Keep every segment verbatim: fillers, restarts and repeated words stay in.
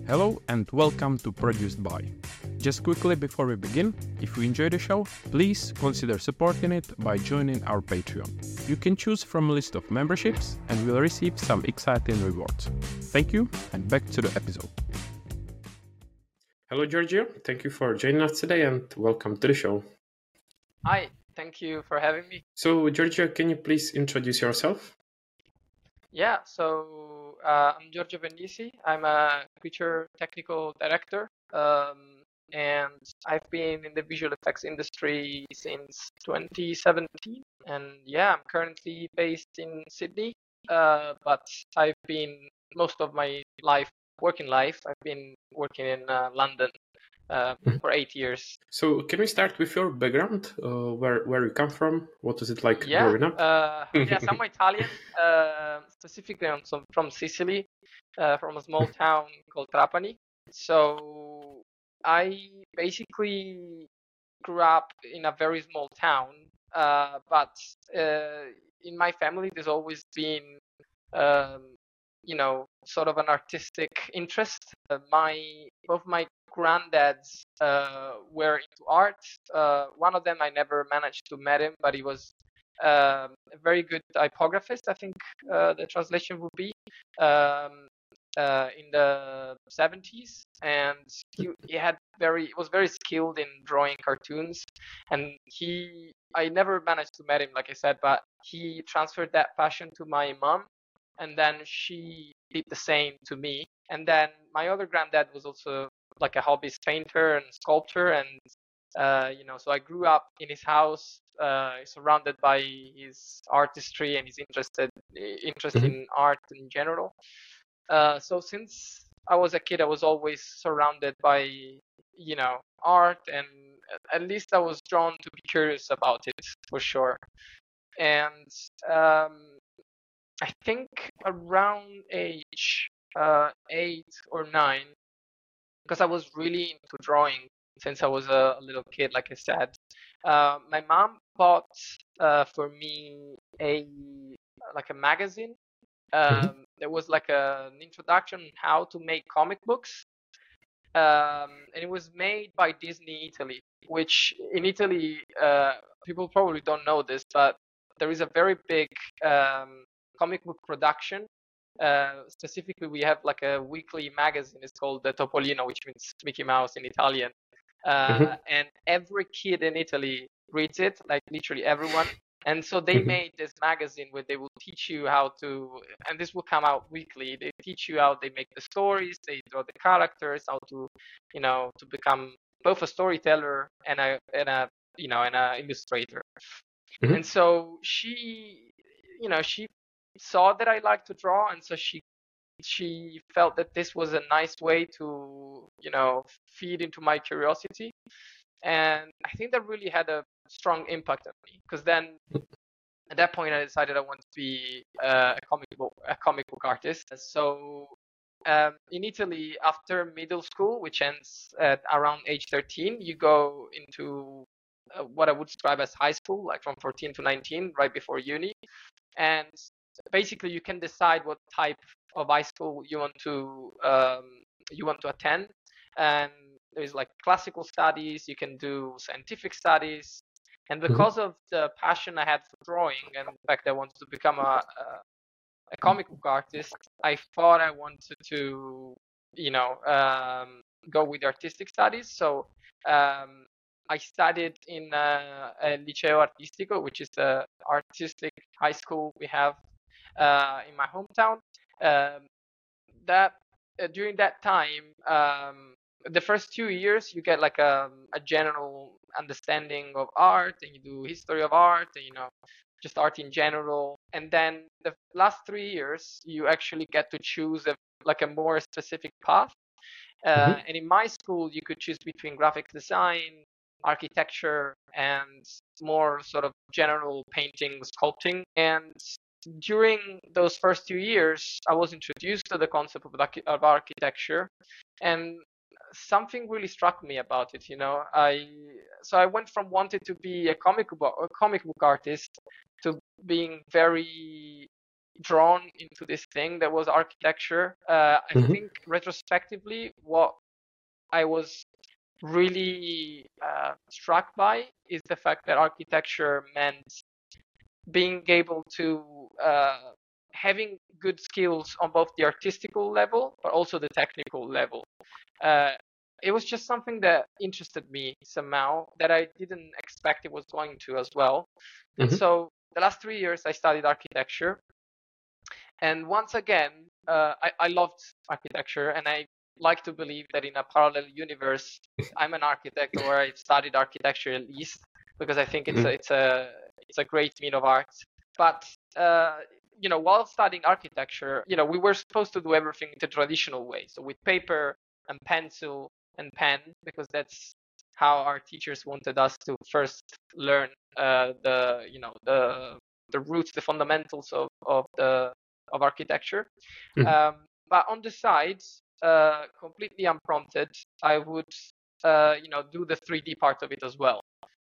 Hello and welcome to Produced By. Just quickly before we begin, if you enjoy the show, please consider supporting it by joining our Patreon. You can choose from a list of memberships and will receive some exciting rewards. Thank you, and back to the episode. Hello, Giorgio. Thank you for joining us today and welcome to the show. Hi, thank you for having me. So, Giorgio, can you please introduce yourself? Yeah, so uh, I'm Giorgio Bendisi. I'm a creature technical director, um, and I've been in the visual effects industry since twenty seventeen. And yeah, I'm currently based in Sydney, uh, but I've been most of my life, working life, I've been working in uh, London uh, for eight years. So, can we start with your background? Uh, where where you come from? What was it like Yeah, growing up? uh, yes, I'm Italian, uh, specifically I'm some, from Sicily, uh, from a small town called Trapani. So I basically grew up in a very small town, uh, but uh, in my family there's always been, um, you know, sort of an artistic interest. Uh, my both my granddads uh, were into art. Uh, one of them I never managed to meet him, but he was um, a very good typographist, I think uh, the translation would be, um, uh, in the seventies, and he, he had very was very skilled in drawing cartoons, and he I never managed to meet him, like I said, but he transferred that passion to my mom, and then she did the same to me. And then my other granddad was also like a hobbyist painter and sculptor, and uh, you know, so I grew up in his house, uh, surrounded by his artistry and his interested interest Mhm. in art in general. Uh, so since I was a kid, I was always surrounded by, you know, art, and at least I was drawn to be curious about it for sure. And um, I think around age uh, eight or nine, because I was really into drawing since I was a, a little kid, like I said. Uh, my mom bought uh, for me a like a magazine. Um, there was like a, an introduction on how to make comic books, um, and it was made by Disney Italy, which in Italy uh, people probably don't know this, but there is a very big um, comic book production. Uh, specifically, we have like a weekly magazine. It's called the Topolino, which means Mickey Mouse in Italian. Uh, Mhm. and every kid in Italy reads it, like literally everyone. And so they Mhm. made this magazine where they will teach you how to, and this will come out weekly. They teach you how they make the stories, they draw the characters, how to, you know, to become both a storyteller and a and a you know and a illustrator. Mhm. And so she, you know, she saw that I like to draw, and so she she felt that this was a nice way to, you know, feed into my curiosity. And I think that really had a strong impact on me, because then at that point I decided I wanted to be uh, a comic book a comic book artist. So um, in Italy, after middle school, which ends at around age thirteen, you go into uh, what I would describe as high school, like from fourteen to nineteen, right before uni. And basically you can decide what type of high school you want to um, you want to attend. And there's like classical studies, you can do scientific studies. And because of the passion I had for drawing and the fact that I wanted to become a, a, a comic book artist, I thought I wanted to, you know, um, go with artistic studies. So um, I studied in uh, a Liceo Artistico, which is the artistic high school we have uh, in my hometown. Um, that uh, during that time, um, the first two years you get like a, a general understanding of art, and you do history of art, and you know, just art in general. And then the last three years you actually get to choose a like a more specific path. Uh, Mhm. and in my school, you could choose between graphic design, architecture, and more sort of general painting, sculpting. And during those first two years, I was introduced to the concept of, of architecture, and something really struck me about it. You know, I so I went from wanting to be a comic book a comic book artist to being very drawn into this thing that was architecture. Uh, I Mhm. think retrospectively, what I was really uh, struck by is the fact that architecture meant being able to uh, having good skills on both the artistical level but also the technical level. Uh, it was just something that interested me somehow that I didn't expect it was going to as well. And Mhm. so the last three years I studied architecture, and once again uh, I, I loved architecture, and I like to believe that in a parallel universe I'm an architect, or I've studied architecture at least, because I think it's a, Mhm. it's a it's a great mean of arts. But uh, you know, while studying architecture, you know, we were supposed to do everything the traditional way, so with paper and pencil and pen, because that's how our teachers wanted us to first learn uh, the you know the the roots, the fundamentals of of the of architecture. Mhm. Um, but on the sides, uh, completely unprompted, I would uh, you know do the three D part of it as well.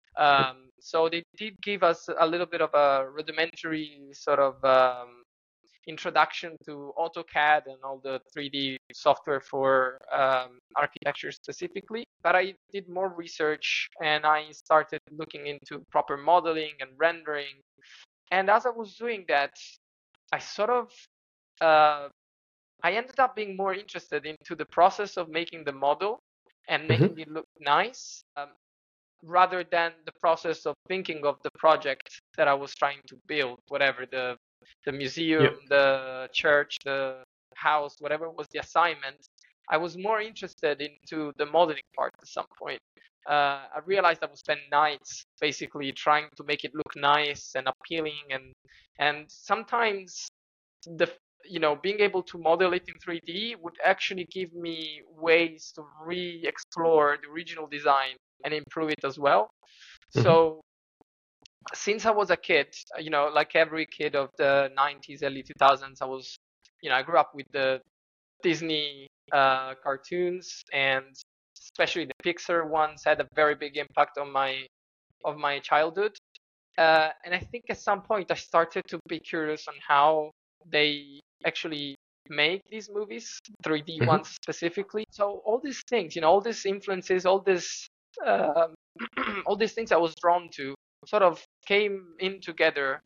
Um, so they did give us a little bit of a rudimentary sort of um, introduction to AutoCAD and all the three D software for um, architecture specifically. But I did more research and I started looking into proper modeling and rendering. And as I was doing that, I sort of uh, I ended up being more interested into the process of making the model and Mhm. making it look nice, um, rather than the process of thinking of the project that I was trying to build, whatever the the museum, Yeah. the church, the house, whatever was the assignment. I was more interested into the modeling part at some point. Uh, I realized I would spend nights basically trying to make it look nice and appealing, and and sometimes the you know being able to model it in three D would actually give me ways to re-explore the original design and improve it as well. Mhm. So since I was a kid, you know, like every kid of the nineties, early two thousands, I was, you know, I grew up with the Disney uh, cartoons, and especially the Pixar ones had a very big impact on my of my childhood. Uh, and I think at some point I started to be curious on how they actually make these movies, three D Mhm. ones specifically. So all these things, you know, all these influences, all this, um, all these things I was drawn to, sort of came in together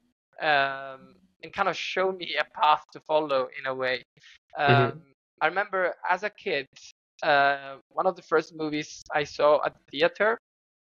um, and kind of showed me a path to follow in a way. Um, Mhm. I remember as a kid, uh, one of the first movies I saw at the theater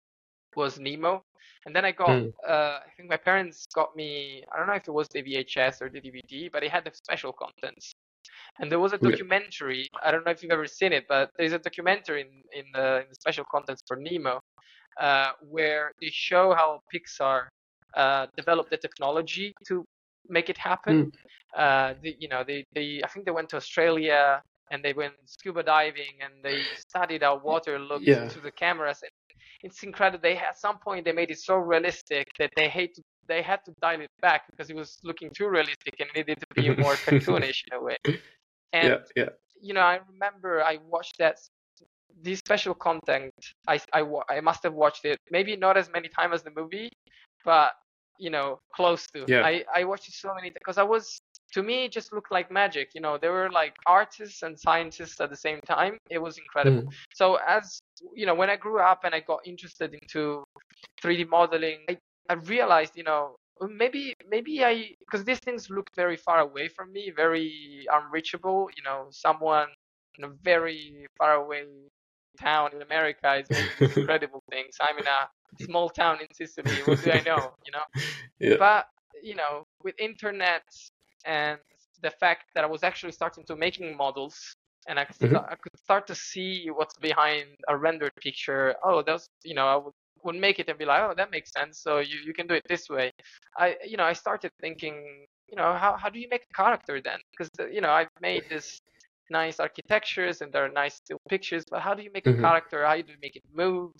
was Nemo. And then I got, Mhm. uh, I think my parents got me, I don't know if it was the V H S or the D V D, but it had the special contents. And there was a Yeah. documentary, I don't know if you've ever seen it, but there's a documentary in, in, the, in the special contents for Nemo, uh, where they show how Pixar uh, developed the technology to make it happen. Mhm. Uh, the, you know, they, they, I think they went to Australia and they went scuba diving and they studied how water looked Yeah. through the cameras. It's incredible. They at some point they made it so realistic that they hate to, they had to dial it back because it was looking too realistic and it needed to be more Mhm. cartoonish in a way. And Yeah. Yeah. you know, I remember I watched that this special content. I, I, I must have watched it maybe not as many times as the movie, but you know, close to. Yeah. I I watched it so many because I was to me it just looked like magic. You know, they were like artists and scientists at the same time. It was incredible. Mhm. So as you know, when I grew up and I got interested into three D modeling, I, I realized, you know, maybe maybe I because these things looked very far away from me, very unreachable. You know, someone in a very far away town in America is making these incredible things. I'm in a small town in Sicily. What do I know? You know, Yeah. but you know, with internet and the fact that I was actually starting to making models, and I could, Mhm. st- I could start to see what's behind a rendered picture. Oh, that's you know, I would, would make it and be like, oh, that makes sense. So you, you can do it this way. I you know, I started thinking, you know, how how do you make a character then? Because you know, I've made this nice architectures and there are nice still pictures, but how do you make a Mhm. character? How do you make it move,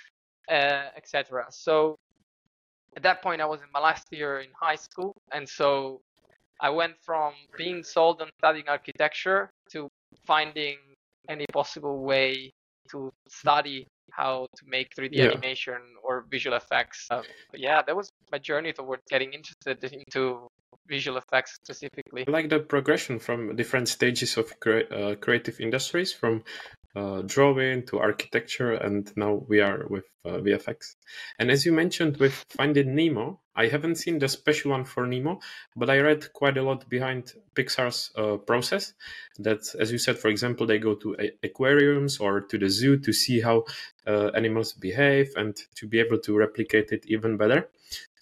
uh, et cetera. So at that point, I was in my last year in high school, and so I went from being sold on studying architecture to finding any possible way to study how to make three D Yeah. animation or visual effects. Um, but yeah, that was my journey toward getting interested into visual effects specifically. I like the progression from different stages of cre- uh, creative industries, from uh, drawing to architecture, and now we are with uh, V F X. And as you mentioned with Finding Nemo, I haven't seen the special one for Nemo, but I read quite a lot behind Pixar's uh, process. That, as you said, for example, they go to a- aquariums or to the zoo to see how uh, animals behave and to be able to replicate it even better.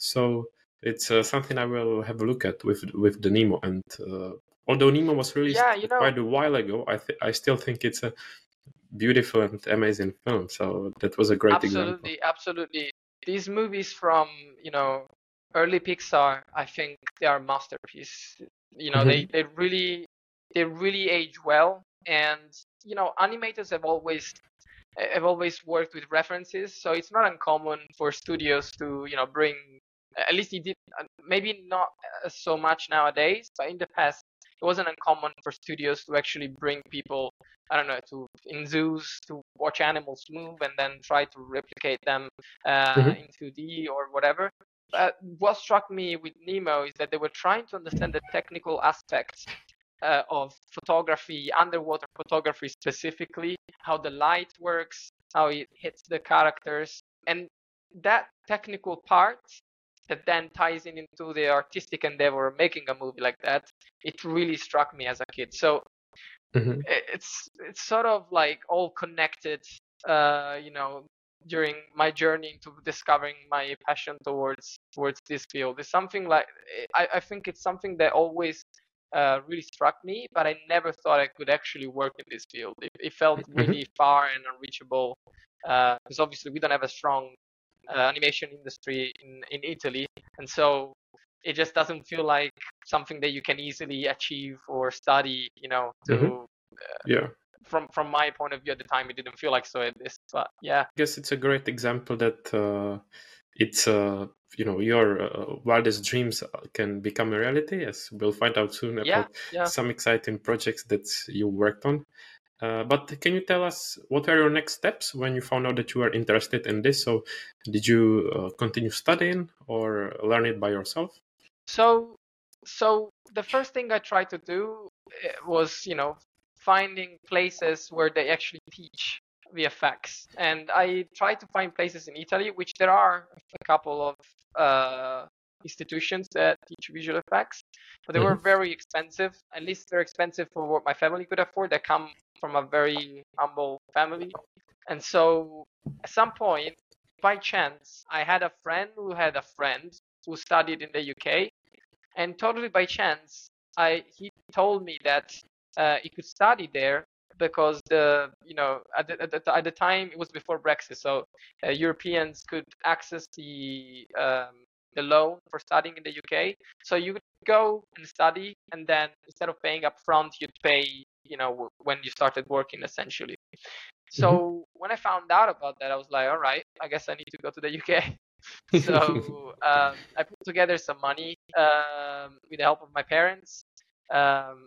So it's uh, something I will have a look at with with the Nemo. And uh, although Nemo was released Yeah, you know, quite a while ago, I th- I still think it's a beautiful and amazing film. So that was a great example. absolutely, absolutely. These movies from, you know, early Pixar, I think they are masterpiece. You know, they Mhm. they really they really age well, and you know, animators have always have always worked with references, so it's not uncommon for studios to, you know, bring, at least it did, uh, maybe not uh, so much nowadays, but in the past it wasn't uncommon for studios to actually bring people, I don't know, to in zoos to watch animals move and then try to replicate them uh, Mhm. in two D or whatever. But what struck me with Nemo is that they were trying to understand the technical aspects uh, of photography, underwater photography specifically, how the light works, how it hits the characters, and that technical part that then ties in into the artistic endeavor of making a movie like that, it really struck me as a kid. So Mhm. it's it's sort of like all connected, uh, you know, during my journey into discovering my passion towards towards this field. It's something like, I, I think it's something that always uh, really struck me, but I never thought I could actually work in this field. It, it felt Mhm. really far and unreachable, because obviously we don't have a strong uh, animation industry in, in Italy, and so it just doesn't feel like something that you can easily achieve or study, you know, Mhm. to Yeah. from from my point of view at the time, it didn't feel like so at this, but yeah. I guess it's a great example that uh, it's uh, you know, your uh, wildest dreams can become a reality. As we'll find out soon Yeah, about yeah. some exciting projects that you worked on. Uh, but can you tell us what were your next steps when you found out that you were interested in this? So, did you uh, continue studying or learn it by yourself? So so the first thing I tried to do eh, was, you know, finding places where they actually teach V F X, and I tried to find places in Italy, which there are a couple of uh, institutions that teach visual effects, but they were Mhm. very expensive. At least they're expensive for what my family could afford. They come from a very humble family, and so at some point, by chance, I had a friend who had a friend who studied in the U K, and totally by chance, I he told me that uh, he could study there because the you know at the, at the, at the time it was before Brexit, so uh, Europeans could access the um, the loan for studying in the U K. So you could go and study, and then instead of paying up front, you'd pay, you know, when you started working essentially. Mhm. So when I found out about that, I was like, all right, I guess I need to go to the U K. So um, I put together some money um, with the help of my parents, um,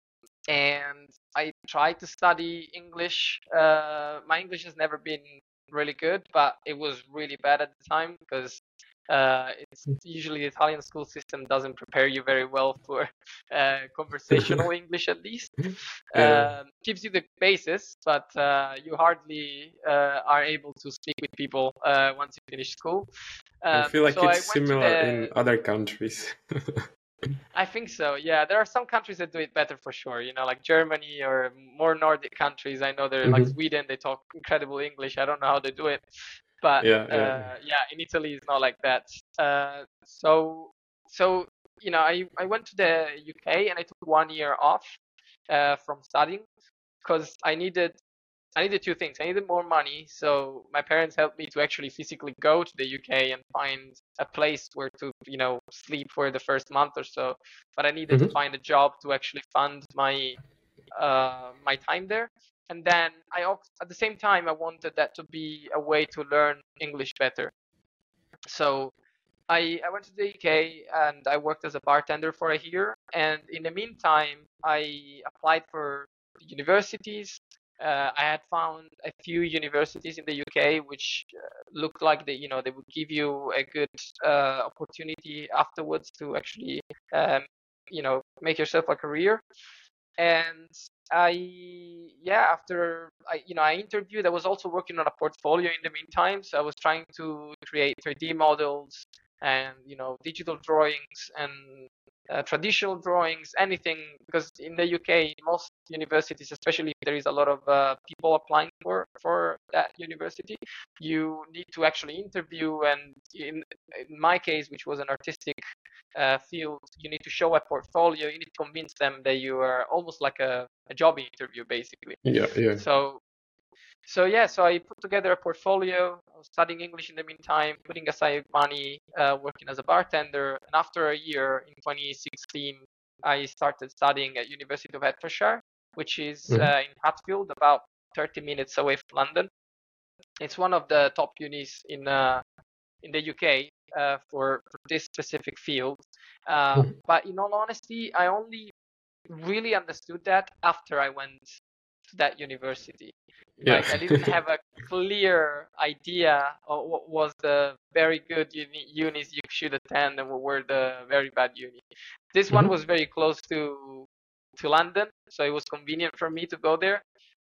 and I tried to study English. Uh, my English has never been really good, but it was really bad at the time because uh, it's usually the Italian school system doesn't prepare you very well for uh, conversational English, at least. Yeah, Um, gives you the basis, but uh, you hardly uh, are able to speak with people uh, once you finish school. I Um, feel like so I it's went to similar in the other countries. I think so. Yeah, there are some countries that do it better for sure. You know, like Germany or more Nordic countries. I know they're like Mhm. Sweden. They talk incredible English. I don't know how they do it, but Yeah, yeah. uh, yeah, in Italy it's not like that. Uh, so so you know, I I went to the U K and I took one year off uh, from studying because I needed I needed two things. I needed more money, so my parents helped me to actually physically go to the U K and find a place where to, you know, sleep for the first month or so. But I needed to Mhm. find a job to actually fund my uh, my time there. And then I also, at the same time, I wanted that to be a way to learn English better. So I, I went to the U K and I worked as a bartender for a year. And in the meantime, I applied for universities. uh, I had found a few universities in the U K which uh, looked like they, you know, they would give you a good uh, opportunity afterwards to actually, um, you know, make yourself a career. And I, yeah, after I, you know, I interviewed, I was also working on a portfolio in the meantime. So I was trying to create three D models and, you know, digital drawings and uh, traditional drawings, anything, because in the U K, most universities, especially if there is a lot of uh, people applying for, for that university, you need to actually interview. And in, in my case, which was an artistic uh, field, you need to show a portfolio. You need to convince them that you are almost like a, a job interview, basically. Yeah, yeah. So, so yeah, so I put together a portfolio. I was studying English in the meantime, putting aside money, uh, working as a bartender. And after a year, in twenty sixteen, I started studying at University of Hertfordshire, which is Mhm. uh, in Hatfield, about thirty minutes away from London. It's one of the top unis in uh, in the U K uh, for, for this specific field. Uh, Mhm. but in all honesty, I only really understood that after I went to that university. Yeah. Like I didn't have a clear idea of what was the very good uni- unis you should attend and what were the very bad uni. This one Mhm. was very close to to London, so it was convenient for me to go there.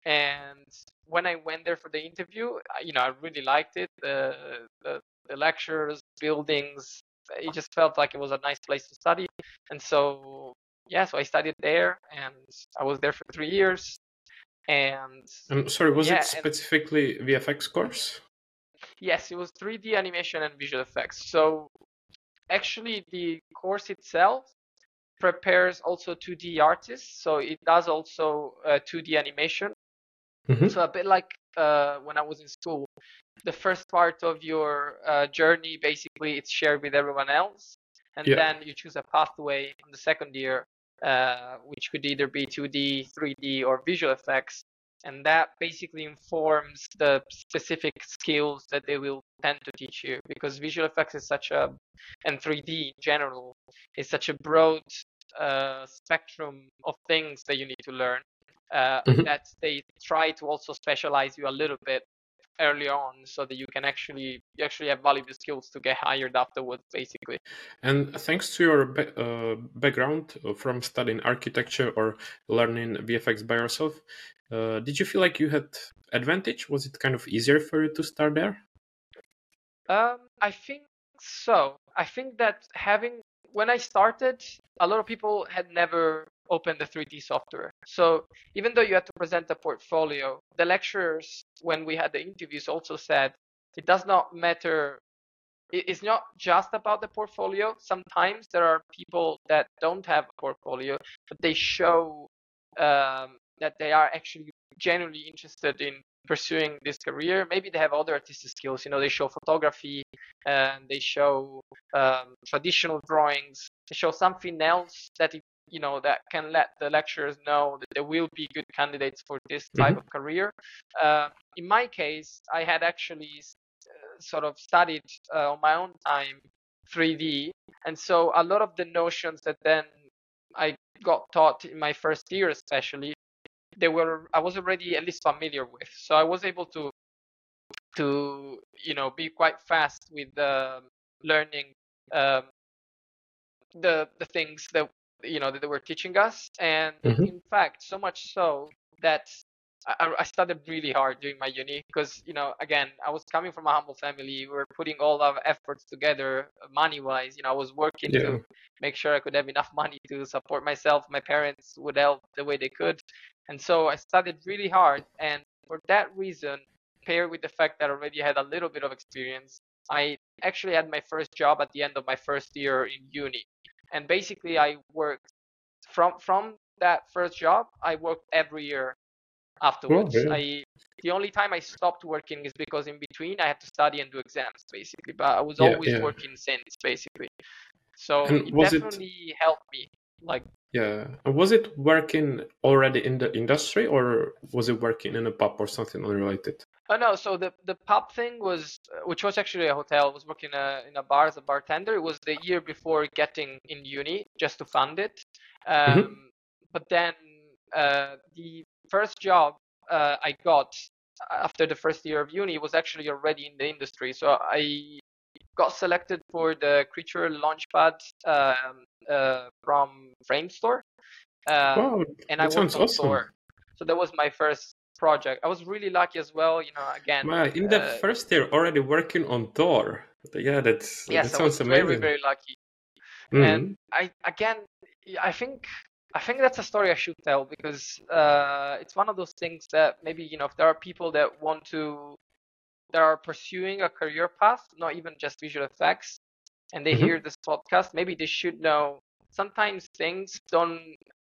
And when I went there for the interview, I- you know, I really liked it. The the, the lectures, buildings, it just felt like it was a nice place to study. And so yeah, so I studied there, and I was there for three years. And I'm sorry, was it yeah, and specifically V F X course? yes, it was three D animation and visual effects. So actually, the course itself prepares also two D artists. So it does also uh, two D animation. Mhm. So a bit like uh, when I was in school, the first part of your uh, journey, basically, it's shared with everyone else. And Yeah. then you choose a pathway on the second year, uh, which could either be two D, three D, or visual effects. And that basically informs the specific skills that they will tend to teach you, because visual effects is such a, and three D in general, is such a broad uh, spectrum of things that you need to learn, uh, Mhm. that they try to also specialize you a little bit early on, so that you can actually you actually have valuable skills to get hired afterwards, basically. And thanks to your ba- uh, background uh, from studying architecture or learning V F X by yourself, uh, did you feel like you had advantage? Was it kind of easier for you to start there? Um, I think so. I think that having when I started, a lot of people had never opened the three D software. So even though you had to present a portfolio, the lecturers, when we had the interviews, also said it does not matter. it- It's not just about the portfolio. Sometimes there are people that don't have a portfolio, but they show um, that they are actually genuinely interested in pursuing this career. Maybe they have other artistic skills. You know, they show photography and they show um, traditional drawings. They show something else that it, you know, that can let the lecturers know that there will be good candidates for this type Mhm. of career. Uh, in my case, I had actually sort of studied uh, on my own time three D, and so a lot of the notions that then I got taught in my first year, especially, they were I was already at least familiar with. So I was able to to you know be quite fast with uh, learning um, the the things that you know that they were teaching us, and Mhm. in fact, so much so that I, I studied really hard during my uni, because you know again I was coming from a humble family. We were putting all our efforts together money wise. You know I was working Yeah. to make sure I could have enough money to support myself. My parents would help the way they could, and so I studied really hard. And for that reason, paired with the fact that I already had a little bit of experience, I actually had my first job at the end of my first year in uni. And basically I worked from from that first job. I worked every year Oh, afterwards. yeah. I the only time I stopped working is because in between I had to study and do exams, basically. But I was Yeah, always yeah. working since, basically. So And it was it, definitely helped me. Like yeah, and was it working already in the industry or was it working in a pub or something unrelated? oh no, so the the pub thing was, uh, which was actually a hotel. I was working uh, in a bar as a bartender. It was the year before getting in uni, just to fund it. Mhm. Um, but then uh, the first job uh, I got after the first year of uni was actually already in the industry. So I got selected for the Creature Launchpad um, uh, from Framestore, um, Wow, and I that worked sounds on awesome. Thor. So that was my first project. I was really lucky as well. You know, again. Wow, in the Uh, first year already working on Thor. Yeah, that's yes, that I was sounds very, amazing. very lucky. And Mm. I again, I think I think that's a story I should tell because uh, it's one of those things that maybe, you know, if there are people that want to that are pursuing a career path, not even just visual effects, and they Mm-hmm. hear this podcast, maybe they should know sometimes things don't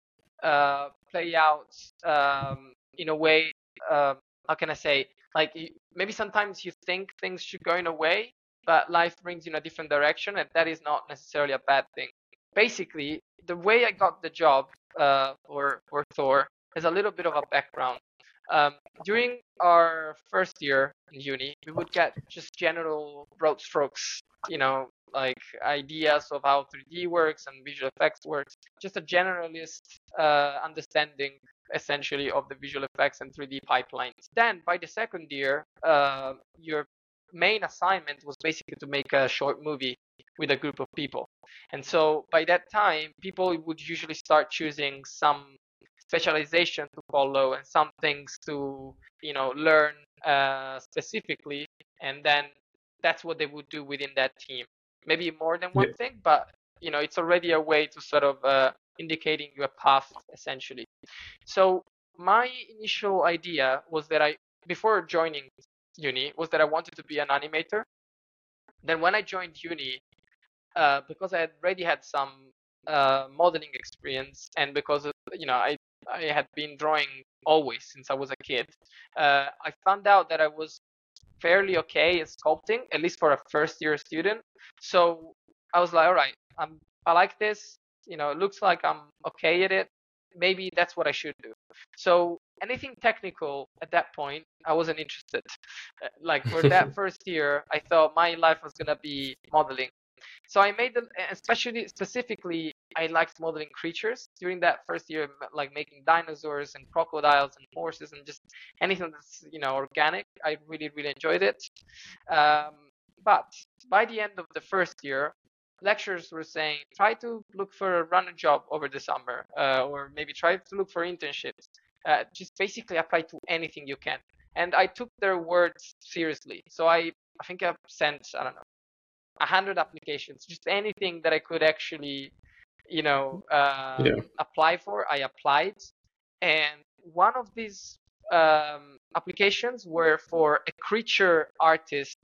uh, play out um, in a way. Um, how can I say? Like you, maybe sometimes you think things should go in a way, but life brings you in a different direction, and that is not necessarily a bad thing. Basically, the way I got the job uh, for for Thor is a little bit of a background. Um, during our first year in uni, we would get just general broad strokes, you know, like ideas of how three D works and visual effects works, just a generalist uh, understanding essentially of the visual effects and three D pipelines. Then by the second year, uh, your main assignment was basically to make a short movie with a group of people. And so by that time, people would usually start choosing some specialization to follow and some things to, you know, learn uh, specifically, and then that's what they would do within that team. Maybe more than one Yeah. thing, but you know, it's already a way to sort of uh, indicating you a path essentially. So my initial idea was that I, before joining uni, was that I wanted to be an animator. Then when I joined uni, uh, because I had already had some uh, modeling experience, and because of, you know, I I had been drawing always since I was a kid, uh, I found out that I was fairly okay at sculpting, at least for a first year student. So I was like, all right, I'm I like this. You know, it looks like I'm okay at it. Maybe that's what I should do. So anything technical at that point, I wasn't interested. Uh, Like for that first year, I thought my life was gonna be modeling. So I made them, especially specifically, I liked modeling creatures during that first year, like making dinosaurs and crocodiles and horses and just anything that's, you know, organic. I really, really enjoyed it. Um, but by the end of the first year, lecturers were saying, try to look for a runner job over the summer, uh, or maybe try to look for internships. Uh, just basically apply to anything you can. And I took their words seriously. So I, I think I've sent, I don't know, a hundred applications, just anything that I could actually, you know, um, Yeah. apply for. I applied, and one of these um, applications were for a creature artist,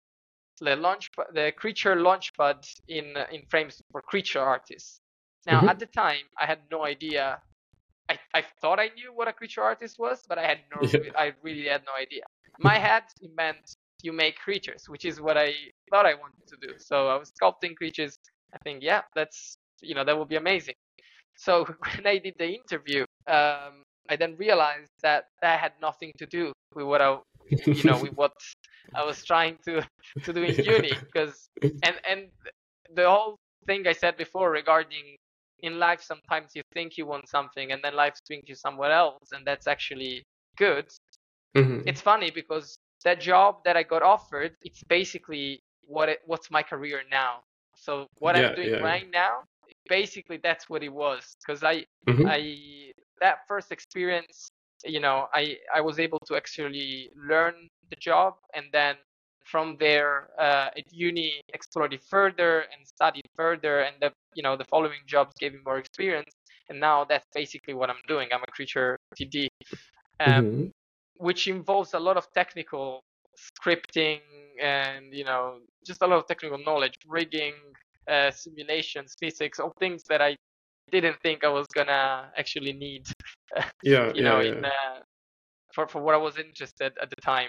the launch, the creature launchpad in in frames for creature artists. Now, Mhm. at the time, I had no idea. I, I thought I knew what a creature artist was, but I had no, Yeah. I really had no idea. In my head, it meant you make creatures, which is what I thought I wanted to do. So I was sculpting creatures. I think, yeah, that's, you know, that would be amazing. So when I did the interview, um, I then realized that that had nothing to do with what I, you know, with what I was trying to to do in Yeah. uni. Because and and the whole thing I said before regarding in life, sometimes you think you want something and then life swings you somewhere else, and that's actually good. Mhm. It's funny because that job that I got offered, it's basically what it, what's my career now. So what I'm Yeah, doing yeah, yeah. right now, basically that's what it was. Because I, Mhm. I that first experience, you know, I I was able to actually learn the job, and then from there uh, at uni explored it further and studied further, and the you know the following jobs gave me more experience, and now that's basically what I'm doing. I'm a creature T D. Um, Mhm. which involves a lot of technical scripting and, you know, just a lot of technical knowledge, rigging, uh, simulations, physics, all things that I didn't think I was gonna actually need, Yeah, you yeah, know, yeah. in uh, for for what I was interested at the time.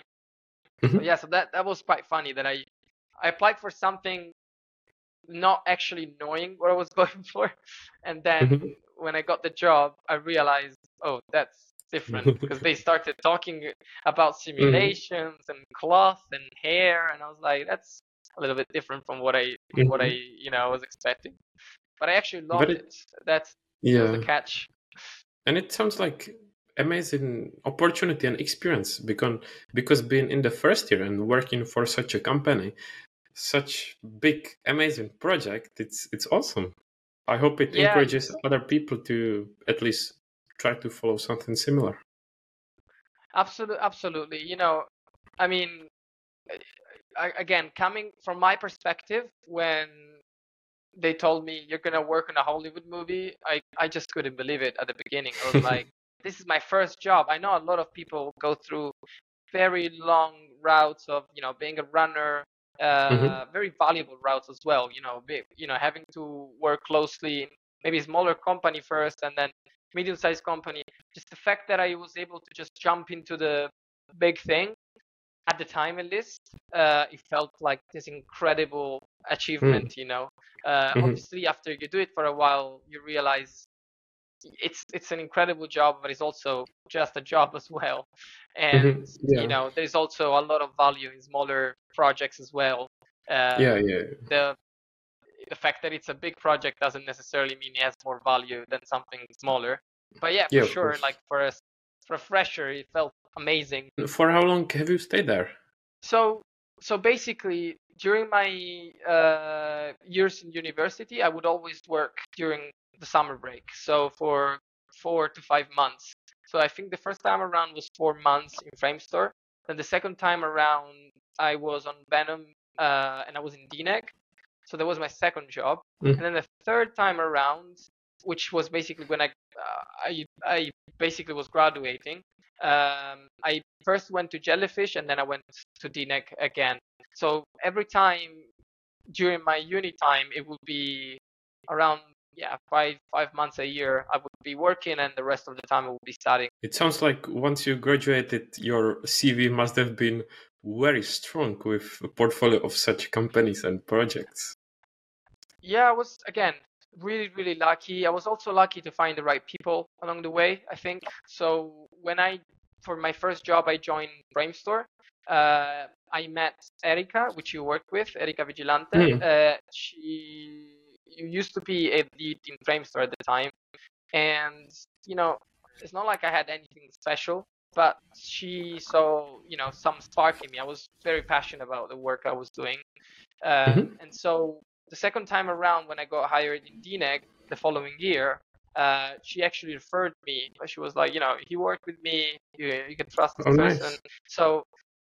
So Mhm. yeah, so that that was quite funny that I I applied for something not actually knowing what I was going for, and then Mhm. when I got the job, I realized, oh, that's different, because they started talking about Mhm. simulations and cloth and hair, and I was like, that's a little bit different from what I what I Mhm. you know was expecting. But I actually But loved it, it. That's that was the yeah, catch. and it sounds like amazing opportunity and experience because because being in the first year and working for such a company, such big amazing project, it's it's awesome. I hope it Yeah, encourages it's other people to at least try to follow something similar. absolutely, absolutely. You know, I mean, I, again, coming from my perspective, when they told me you're gonna work on a Hollywood movie, I, I just couldn't believe it at the beginning. I was like, this is my first job. I know a lot of people go through very long routes of, you know, being a runner, uh, Mhm. very valuable routes as well. You know, be, you know, having to work closely in maybe a smaller company first and then medium-sized company. Just the fact that I was able to just jump into the big thing at the time, at least, uh, it felt like this incredible Mm. achievement. You know, uh, Mhm. obviously after you do it for a while, you realize it's it's an incredible job, but it's also just a job as well. And Mhm. you Yeah. know, there's also a lot of value in smaller projects as well. Yeah. Uh, Yeah. the the fact that it's a big project doesn't necessarily mean it has more value than something smaller. But yeah, for Yeah. Of sure, course. like for a for a fresher, it felt amazing. For how long have you stayed there? So so basically, during my uh, years in university, I would always work during the summer break. So for four to five months. So I think the first time around was four months in Framestore. Then the second time around, I was on Venom, uh, and I was in D N E G. So that was my second job. Mm. And then the third time around, which was basically when I uh, I I basically was graduating. Um, I first went to Jellyfish and then I went to D N E G again. So every time during my uni time, it would be around yeah five five months a year. I would be working, and the rest of the time I would be studying. It sounds like once you graduated, your C V must have been very strong with a portfolio of such companies and projects. Yeah, I was again really really lucky. I was also lucky to find the right people along the way, I think. So when I for my first job I joined Framestore, uh, I met Erika, which you worked with, Erika Vigilante. Mm. Uh, she you used to be a lead in Framestore at the time, and you know it's not like I had anything special, but she saw you know some spark in me. I was very passionate about the work I was doing, um, Mhm. and so the second time around when I got hired in D N E G the following year, uh, she actually referred me. She was like, you know, he worked with me. You, you can trust this Oh, person. nice. So,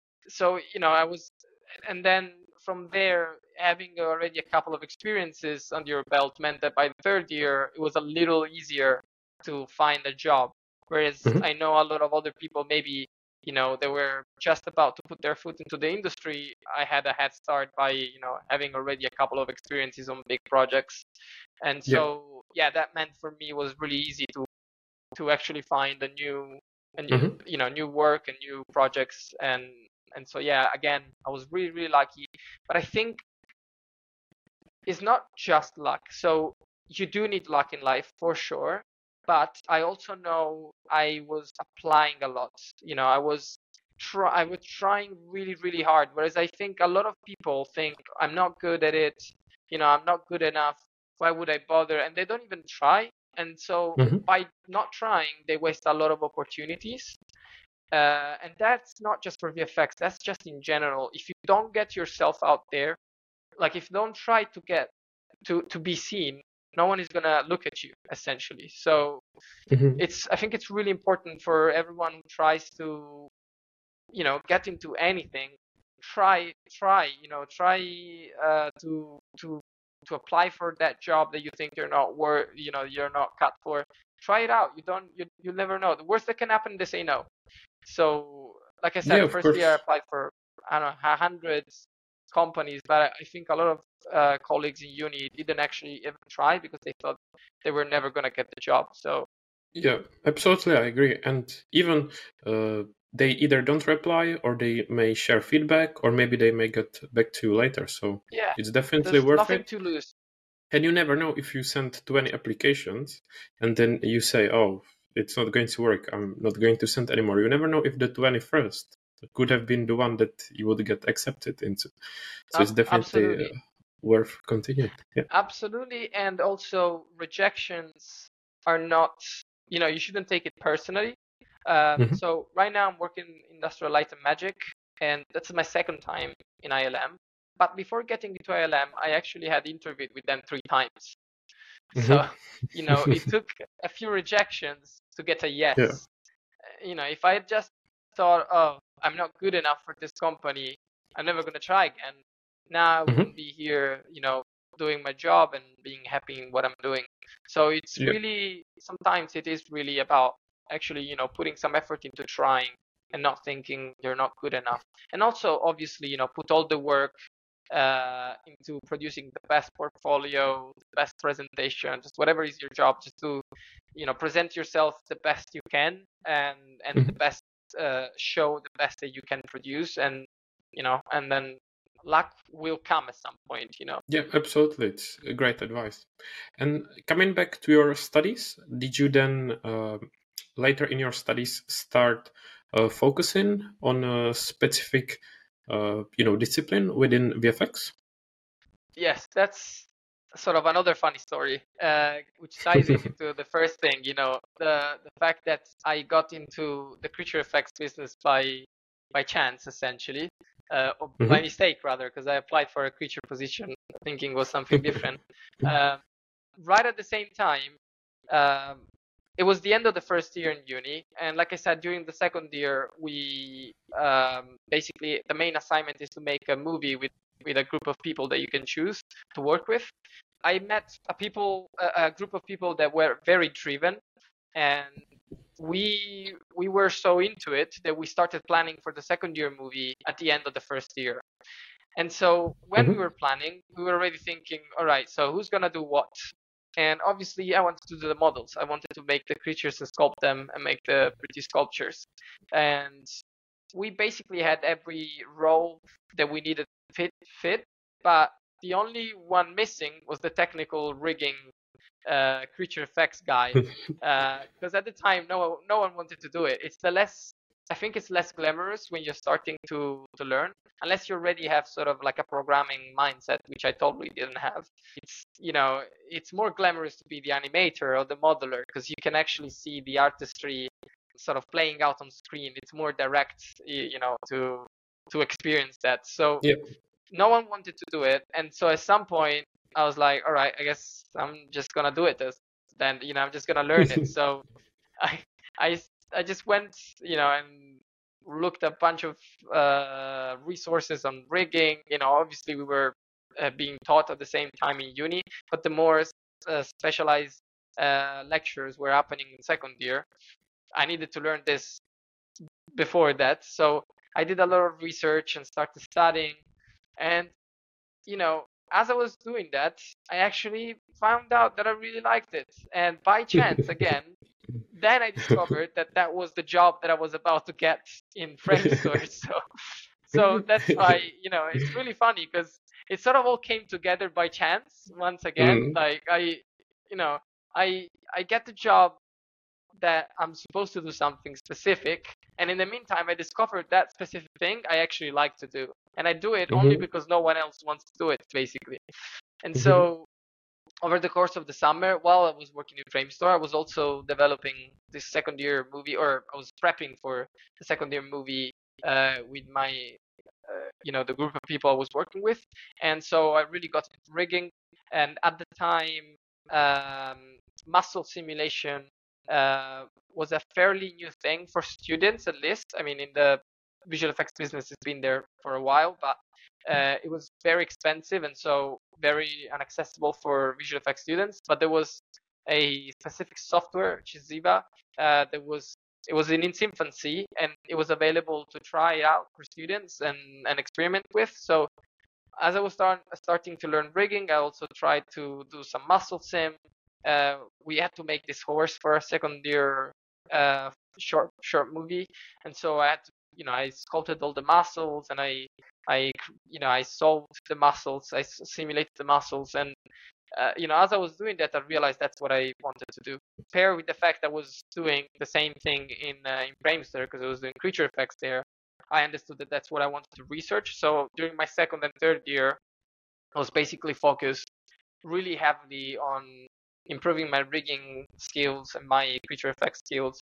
so you know, I was, and then from there, having already a couple of experiences under your belt meant that by the third year, it was a little easier to find a job. Whereas Mhm. I know a lot of other people, maybe you know they were just about to put their foot into the industry. I had a head start by you know having already a couple of experiences on big projects, and Yeah. so yeah, that meant for me was really easy to to actually find a new and Mhm. you know new work and new projects. and and so yeah, again, I was really really lucky. But I think it's not just luck. So you do need luck in life for sure, but I also know I was applying a lot. You know, I was try I was trying really really hard. Whereas I think a lot of people think I'm not good at it. You know, I'm not good enough. Why would I bother? And they don't even try. And so Mhm. by not trying, they waste a lot of opportunities. Uh, and that's not just for V F X. That's just in general. If you don't get yourself out there, like if you don't try to get to to be seen, no one is gonna look at you essentially. So Mhm. it's I think it's really important for everyone who tries to you know get into anything. Try try you know try uh, to to to apply for that job that you think you're not worth you know you're not cut for. Try it out. You don't you you never know. The worst that can happen, they say no. So like I Yeah, said, of first year I course. applied for I don't know hundreds companies, but I think a lot of uh, colleagues in uni didn't actually even try because they thought they were never gonna get the job. So Yeah, absolutely, I agree. And even uh, they either don't reply or they may share feedback or maybe they may get back to you later. So yeah, it's definitely there's worth nothing it. to lose. And you never know if you send twenty applications and then you say, oh, it's not going to work. I'm not going to send anymore. You never know if the twenty-first could have been the one that you would get accepted into. So it's Ab- definitely uh, absolutely, worth continuing. Yeah. absolutely, and also rejections are not you know you shouldn't take it personally. Um, Mhm. so right now I'm working Industrial Light and Magic, and that's my second time in I L M. But before getting into I L M, I actually had interviewed with them three times. So, Mhm. you know, it took a few rejections to get a yes. Yeah. You know, if I had just thought, oh, I'm not good enough for this company, I'm never going to try again, now I Mhm. wouldn't be here, you know, doing my job and being happy in what I'm doing. So it's Yeah. really, sometimes it is really about actually, you know, putting some effort into trying and not thinking you're not good enough. And also, obviously, you know, put all the work uh, into producing the best portfolio, the best presentation, just whatever is your job, just to, you know, present yourself the best you can, and and the Mhm. best uh, show the best that you can produce, and you know, and then luck will come at some point, you know. Yeah, absolutely. It's a great advice. And coming back to your studies, did you then uh, later in your studies start uh, focusing on a specific, uh, you know, discipline within V F X? Yes, that's sort of another funny story, uh, which ties into the first thing, you know, the the fact that I got into the creature effects business by by chance, essentially, uh, or by Mhm. mistake rather, because I applied for a creature position thinking it was something different. Um, right at the same time, um, it was the end of the first year in uni, and like I said, during the second year, we um, basically the main assignment is to make a movie with with a group of people that you can choose to work with. I met a people, a, a group of people that were very driven, and we we were so into it that we started planning for the second year movie at the end of the first year. And so when we Mhm. were planning, we were already thinking, all right, so who's gonna do what? And obviously, I wanted to do the models. I wanted to make the creatures and sculpt them and make the pretty sculptures. And we basically had every role that we needed fit fit, but the only one missing was the technical rigging uh, creature effects guy, because uh, at the time no no one wanted to do it. It's the less I think it's less glamorous when you're starting to to learn, unless you already have sort of like a programming mindset, which I totally didn't have. It's you know it's more glamorous to be the animator or the modeler because you can actually see the artistry sort of playing out on screen. It's more direct, you know, to to experience that. So Yeah. no one wanted to do it, and so at some point I was like, all right, I guess I'm just gonna do it. As then you know I'm just gonna learn it. So I I I just went, you know, and looked a bunch of uh, resources on rigging. You know, obviously we were uh, being taught at the same time in uni, but the more uh, specialized uh, lectures were happening in second year. I needed to learn this before that, so I did a lot of research and started studying. And you know, as I was doing that, I actually found out that I really liked it. And by chance, again, then I discovered that that was the job that I was about to get in Framestore. So, so that's why, you know, it's really funny because it sort of all came together by chance once again. Mm. Like I, you know, I I get the job that I'm supposed to do something specific. And in the meantime, I discovered that specific thing I actually like to do. And I do it only Mhm. because no one else wants to do it, basically. And Mhm. so over the course of the summer, while I was working in Framestore, I was also developing this second year movie, or I was prepping for the second year movie uh, with my, uh, you know, the group of people I was working with. And so I really got into rigging. And at the time, um, muscle simulation uh, was a fairly new thing for students, at least. I mean, in the visual effects business, it's been there for a while, but uh, it was very expensive and so very inaccessible for visual effects students. But there was a specific software, which is Ziva, uh, that was it was in its infancy and it was available to try out for students and, and experiment with. So as I was start, starting to learn rigging, I also tried to do some muscle sim. Uh, we had to make this horse for a second year uh, short short movie, and so I had to, you know, I sculpted all the muscles and I, I, you know, I solved the muscles, I simulated the muscles, and uh, you know, as I was doing that, I realized that's what I wanted to do. Pair with the fact I was doing the same thing in uh, in Framestore because I was doing creature effects there. I understood that that's what I wanted to research. So during my second and third year, I was basically focused really heavily on improving my rigging skills and my creature effects skills.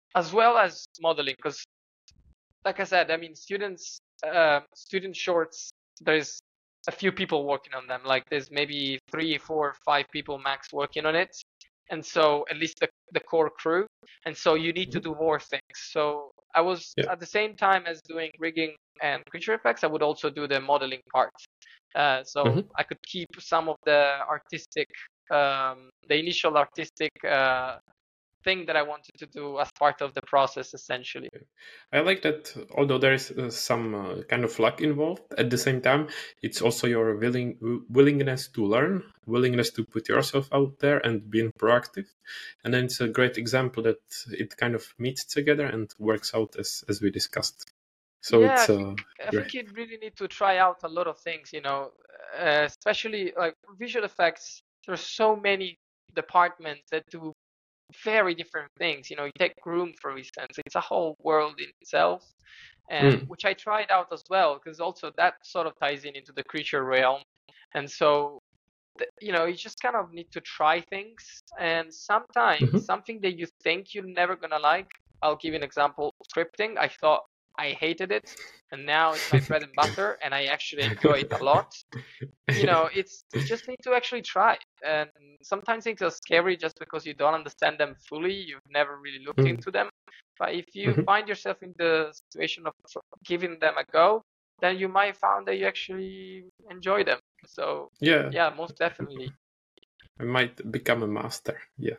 as well as modeling, because like I said, I mean, students, uh, student shorts, there's a few people working on them. Like there's maybe three, four, five people max working on it. And so at least the, the core crew. And so you need to do more things. So I was Yeah. at the same time as doing rigging and creature effects, I would also do the modeling part. Uh, so Mhm. I could keep some of the artistic, um, the initial artistic uh, thing that I wanted to do as part of the process, essentially. I like that although there is uh, some uh, kind of luck involved, at the same time, it's also your willing w- willingness to learn, willingness to put yourself out there and being proactive. And then it's a great example that it kind of meets together and works out as, as we discussed. So Yeah, I it's think uh, I great. think you really need to try out a lot of things, you know, uh, especially like visual effects. There's so many departments that do very different things. You know, you take Groom, for instance, it's a whole world in itself, and Mm. which I tried out as well, because also that sort of ties in into the creature realm. And so, th- you know, you just kind of need to try things. And sometimes Mhm. something that you think you're never gonna like, I'll give you an example. Scripting, I thought I hated it, and now it's my bread and butter, and I actually enjoy it a lot. You know, it's you just need to actually try. And sometimes things are scary just because you don't understand them fully. You've never really looked Mm. into them. But if you Mhm. find yourself in the situation of tr- giving them a go, then you might find that you actually enjoy them. So Yeah, yeah, most definitely. I might become a master. Yeah.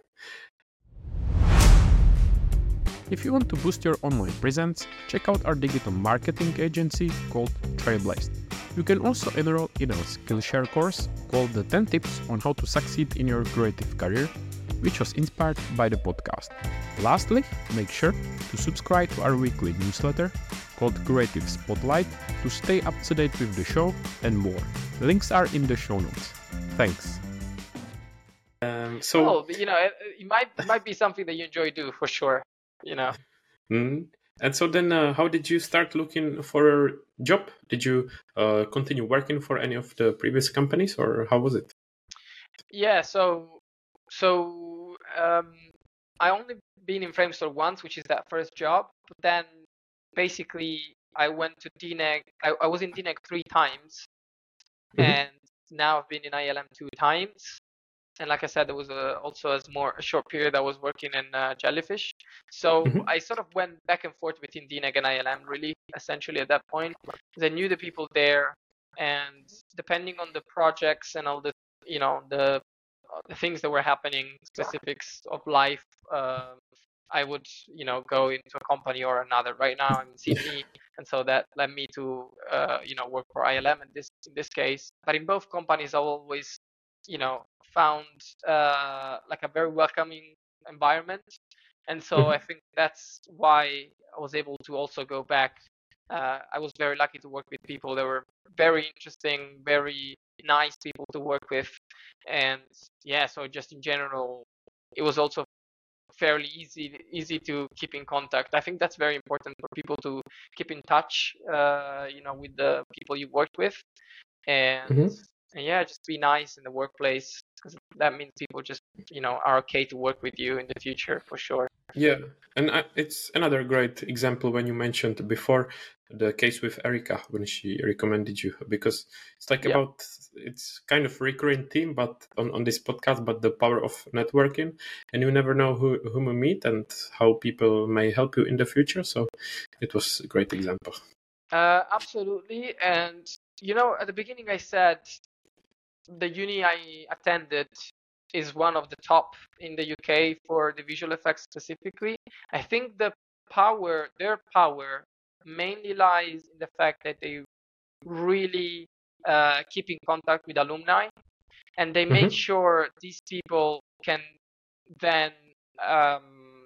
If you want to boost your online presence, check out our digital marketing agency called Trailblazed. You can also enroll in our Skillshare course called The ten Tips on How to Succeed in Your Creative Career, which was inspired by the podcast. Lastly, make sure to subscribe to our weekly newsletter called Creative Spotlight to stay up to date with the show and more. Links are in the show notes. Thanks. Um, so, Well, you know, it, it might it might be something that you enjoy do for sure. You know. mm, and so then, uh, how did you start looking for a job? Did you uh, continue working for any of the previous companies, or how was it? Yeah. So so um, I only been in Framestore once, which is that first job. But then basically I went to D N E G. I, I was in D N E G three times, Mm-hmm. and now I've been in I L M two times. And like I said, there was a, also a more a short period I was working in uh, Jellyfish. So Mm-hmm. I sort of went back and forth between D N E G and I L M really, essentially at that point, because I knew the people there, and depending on the projects and all the, you know, the, uh, the things that were happening, specifics of life, uh, I would, you know, go into a company or another. Right now I'm in Sydney, and so that led me to, uh, you know, work for I L M in this in this case. But in both companies, I always, you know, found uh, like a very welcoming environment, and so I think that's why I was able to also go back. Uh, I was very lucky to work with people that were very interesting, very nice people to work with, and yeah, so just in general, it was also fairly easy easy to keep in contact. I think that's very important for people to keep in touch, uh, you know, with the people you worked with, and, Mm-hmm. and yeah, just be nice in the workplace, because that means people just, you know, are okay to work with you in the future for sure. Yeah, and I, it's another great example when you mentioned before the case with Erica when she recommended you, because it's like Yeah. about it's kind of recurring theme, but on, on this podcast, but the power of networking, and you never know who whom you meet and how people may help you in the future. So it was a great example. Uh, absolutely. And you know, at the beginning I said the uni I attended is one of the top in the U K for the visual effects specifically. I think the power, their power, mainly lies in the fact that they really uh, keep in contact with alumni, and they make Mm-hmm. sure these people can then um,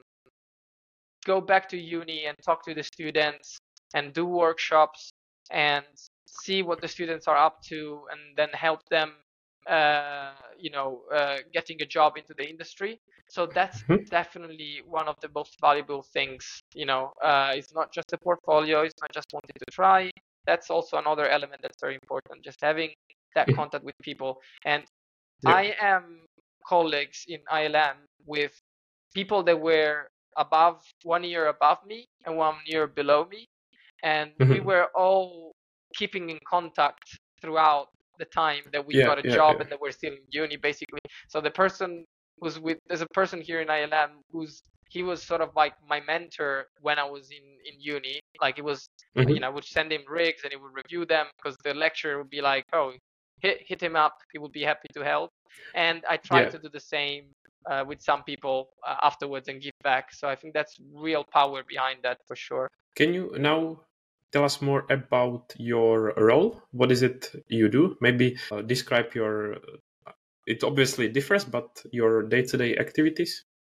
go back to uni and talk to the students and do workshops and see what the students are up to, and then help them uh, you know uh, getting a job into the industry. So that's definitely one of the most valuable things. You know uh, it's not just a portfolio, it's not just wanting to try. That's also another element that's very important, just having that contact with people. And Yeah. I am colleagues in I L M with people that were above, one year above me and one year below me, and mm-hmm. we were all keeping in contact throughout the time that we yeah, got a yeah, job yeah. and that we're still in uni, basically. So the person who's with, there's a person here in I L M who's, he was sort of like my mentor when I was in, in uni. Like it was, mm-hmm. you know, I would send him rigs and he would review them because the lecturer would be like, oh, hit, hit him up. He would be happy to help. And I tried yeah. to do the same uh, with some people uh, afterwards and give back. So I think that's real power behind that for sure. Can you now tell us more about your role? What is it you do? Maybe uh, describe your, uh, it obviously differs, but your day-to-day activities?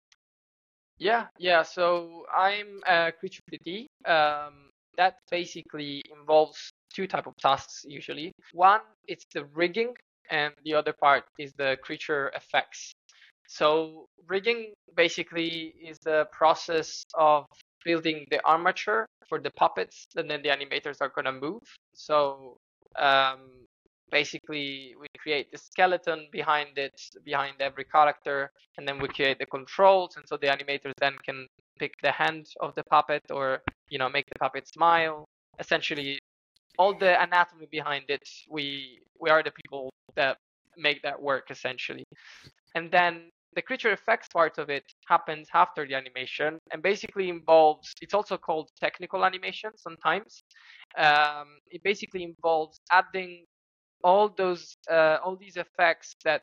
Yeah, yeah. So I'm a creature P D. Um, that basically involves two type of tasks usually. One, it's the rigging, and the other part is the creature effects. So rigging basically is the process of building the armature for the puppets, and then the animators are gonna move. So um, basically we create the skeleton behind it, behind every character, and then we create the controls, and so the animators then can pick the hand of the puppet or, you know, make the puppet smile. Essentially, all the anatomy behind it, we we are the people that make that work essentially. And then the creature effects part of it happens after the animation and basically involves, it's also called technical animation sometimes. Um, it basically involves adding all those, uh, all these effects that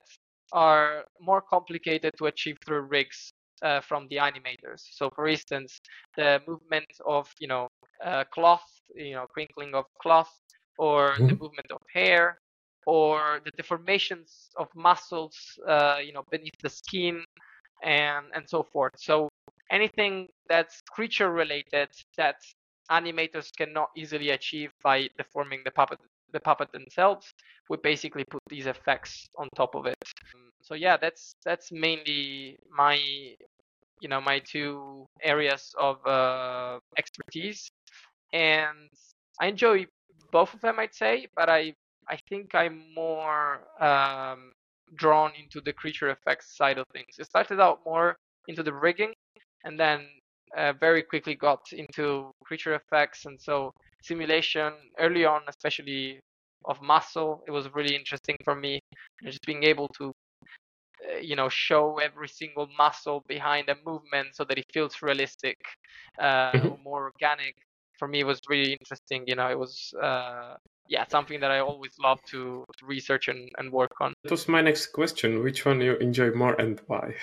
are more complicated to achieve through rigs uh, from the animators. So for instance, the movement of, you know, uh, cloth, you know, crinkling of cloth, or mm-hmm. the movement of hair, or the deformations of muscles, uh, you know, beneath the skin, and and so forth. So anything that's creature related that animators cannot easily achieve by deforming the puppet, the puppet themselves, we basically put these effects on top of it. So yeah, that's that's mainly my, you know, my two areas of uh, expertise, and I enjoy both of them, I'd say, but I I think I'm more um, drawn into the creature effects side of things. It started out more into the rigging, and then uh, very quickly got into creature effects, and so simulation early on, especially of muscle, it was really interesting for me. And just being able to, uh, you know, show every single muscle behind a movement so that it feels realistic, uh, mm-hmm. or more organic. For me, it was really interesting. You know, it was. Uh, Yeah, something that I always love to, to research and, and work on. That was my next question. Which one you enjoy more and why?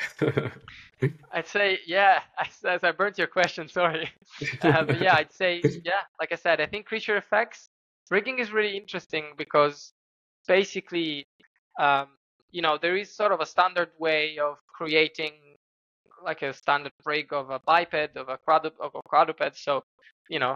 I'd say, yeah, I, I burnt your question, sorry. Uh, but yeah, I'd say, yeah, like I said, I think creature effects, rigging is really interesting because basically, um, you know, there is sort of a standard way of creating like a standard rig of a biped, of a quadruped, of a quadruped. So, you know,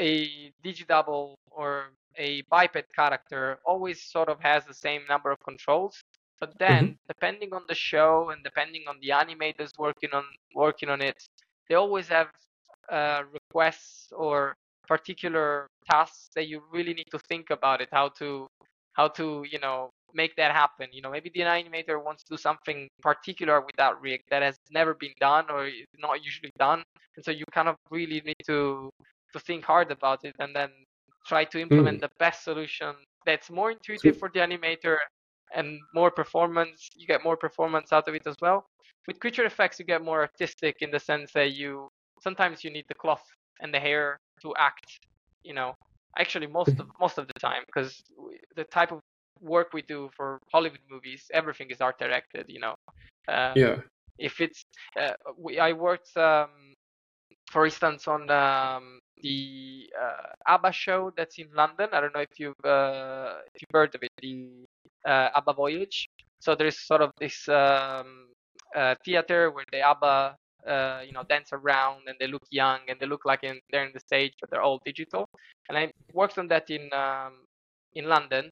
a digidouble or a biped character always sort of has the same number of controls, but then mm-hmm. depending on the show and depending on the animators working on working on it, they always have uh, requests or particular tasks that you really need to think about it, how to how to you know make that happen. You know, maybe the animator wants to do something particular with that rig that has never been done or is not usually done, and so you kind of really need to to think hard about it and then try to implement mm. the best solution that's more intuitive for the animator and more performance. You get more performance out of it as well. With creature effects, you get more artistic in the sense that you sometimes you need the cloth and the hair to act. You know, actually most of most of the time, because the type of work we do for Hollywood movies, everything is art directed. You know, um, yeah. If it's, uh, we, I worked, um, for instance, on um, the uh, ABBA show that's in London. I don't know if you've uh, if you've heard of it, the uh, ABBA Voyage. So there's sort of this um, uh, theater where the ABBA, uh, you know, dance around and they look young and they look like in, they're in the stage, but they're all digital. And I worked on that in um, in London.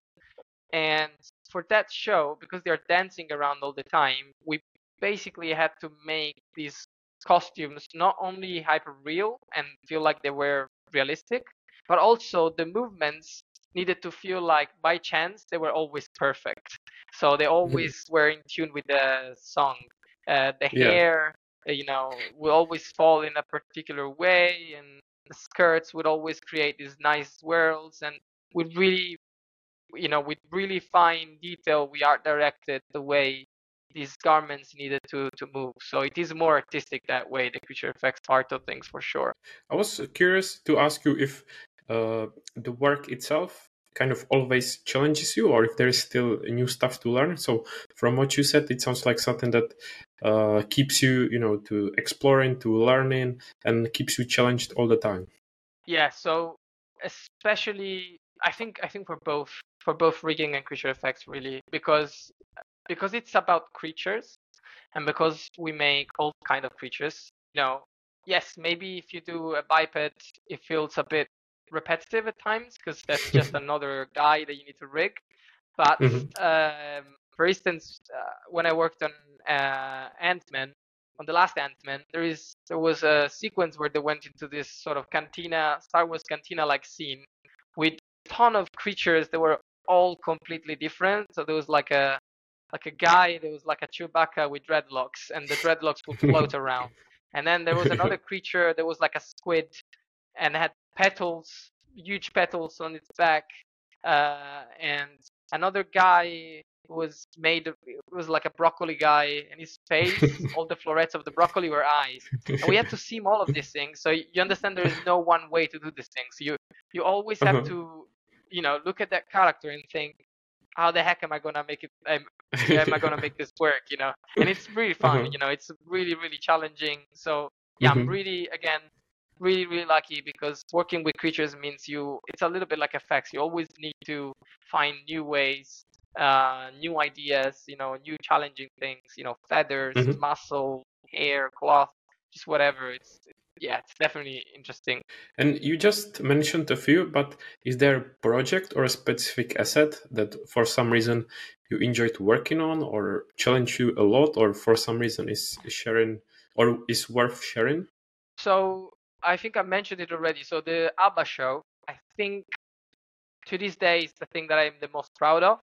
And for that show, because they're dancing around all the time, we basically had to make these costumes not only hyper real and feel like they were realistic, but also the movements needed to feel like by chance they were always perfect. So they always were in tune with the song. Uh, the yeah. hair, you know, would always fall in a particular way, and the skirts would always create these nice swirls, and with really, you know, with really fine detail, we art directed the way these garments needed to to move. So it is more artistic that way, the creature effects part of things, for sure. I was curious to ask you if uh, the work itself kind of always challenges you, or if there is still new stuff to learn. So from what you said, it sounds like something that uh, keeps you, you know, to exploring, to learning, and keeps you challenged all the time. Yeah. So especially, I think I think for both for both rigging and creature effects, really, because because it's about creatures, and because we make all kind of creatures. You know, yes, maybe if you do a biped, it feels a bit repetitive at times because that's just another guy that you need to rig. But Mhm. um, for instance, uh, when I worked on uh, Ant-Man, on the last Ant-Man, there is there was a sequence where they went into this sort of cantina, Star Wars cantina-like scene with a ton of creatures that were all completely different. So there was like a like a guy, there was like a Chewbacca with dreadlocks, and the dreadlocks would float around. And then there was another creature that was like a squid and had petals, huge petals on its back, uh, and another guy was made of, it was like a broccoli guy, and his face, all the florets of the broccoli were eyes, and we had to sim all of these things. So you understand there is no one way to do these things. You you always have Uh-huh. to, you know, look at that character and think, how the heck am I gonna make it? Am, am I gonna make this work? You know, and it's really fun. Uh-huh. You know, it's really really challenging. So yeah, I'm Mhm. really again really really lucky because working with creatures means you it's a little bit like effects. You always need to find new ways, uh new ideas, you know, new challenging things, you know, feathers, Mhm. muscle, hair, cloth, just whatever. It's yeah, it's definitely interesting. And you just mentioned a few, but is there a project or a specific asset that for some reason you enjoyed working on or challenge you a lot, or for some reason is sharing or is worth sharing? So I think I mentioned it already. So the ABBA show, I think to this day is the thing that I'm the most proud of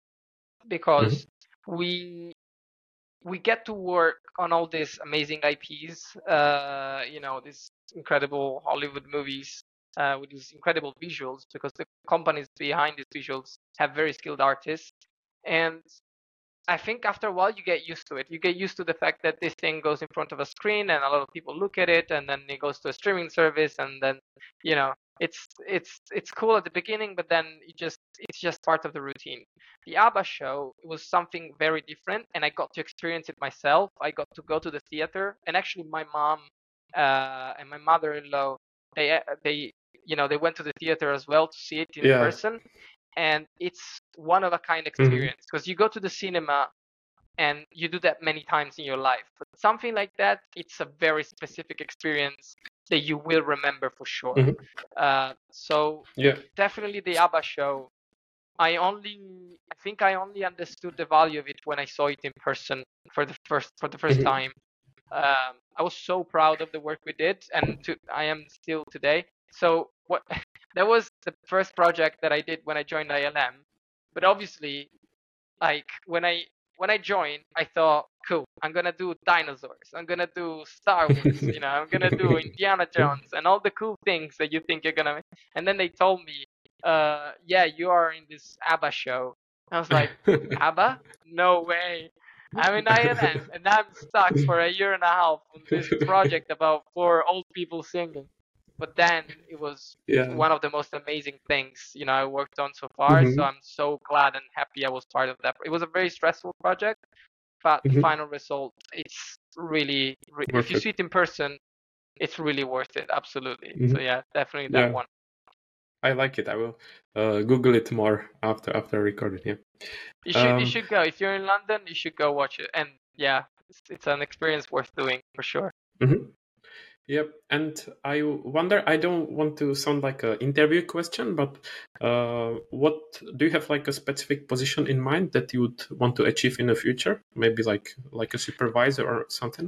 Mhm. because we we get to work on all these amazing I Ps, uh, you know, these incredible Hollywood movies uh, with these incredible visuals because the companies behind these visuals have very skilled artists. And I think after a while you get used to it. You get used to the fact that this thing goes in front of a screen and a lot of people look at it, and then it goes to a streaming service, and then you know it's it's it's cool at the beginning, but then it just it's just part of the routine. The ABBA show was something very different, and I got to experience it myself. I got to go to the theater, and actually my mom uh, and my mother-in-law they uh, they you know they went to the theater as well to see it in Yeah. person, and it's one of a kind Mhm. experience because you go to the cinema and you do that many times in your life, but something like that, it's a very specific experience that you will remember for sure. Mhm. uh, so Yeah. definitely the ABBA show, I only I think I only understood the value of it when I saw it in person for the first for the first Mhm. time. um, I was so proud of the work we did, and to, I am still today. So what that was the first project that I did when I joined I L M. But obviously, like when I when I joined, I thought, cool, I'm gonna do dinosaurs, I'm gonna do Star Wars, you know, I'm gonna do Indiana Jones and all the cool things that you think you're gonna. And then they told me, uh, yeah, you are in this ABBA show. I was like, ABBA? No way. I'm in I L M and I'm stuck for a year and a half on this project about four old people singing. But then it was Yeah. one of the most amazing things, you know, I worked on so far. So Mhm. I'm so glad and happy I was part of that. It was a very stressful project, but the Mhm. final result, it's really, re- if Worth you it. see it in person, it's really worth it. Absolutely. So Mhm. yeah, definitely that Yeah. one. I like it. I will uh, Google it more after after recording. Yeah. You should, you Um, should go. If you're in London, you should go watch it. And yeah, it's, it's an experience worth doing for sure. mhm. Yep. And I wonder, I don't want to sound like an interview question, but uh, what do you have like a specific position in mind that you would want to achieve in the future? Maybe like like a supervisor or something?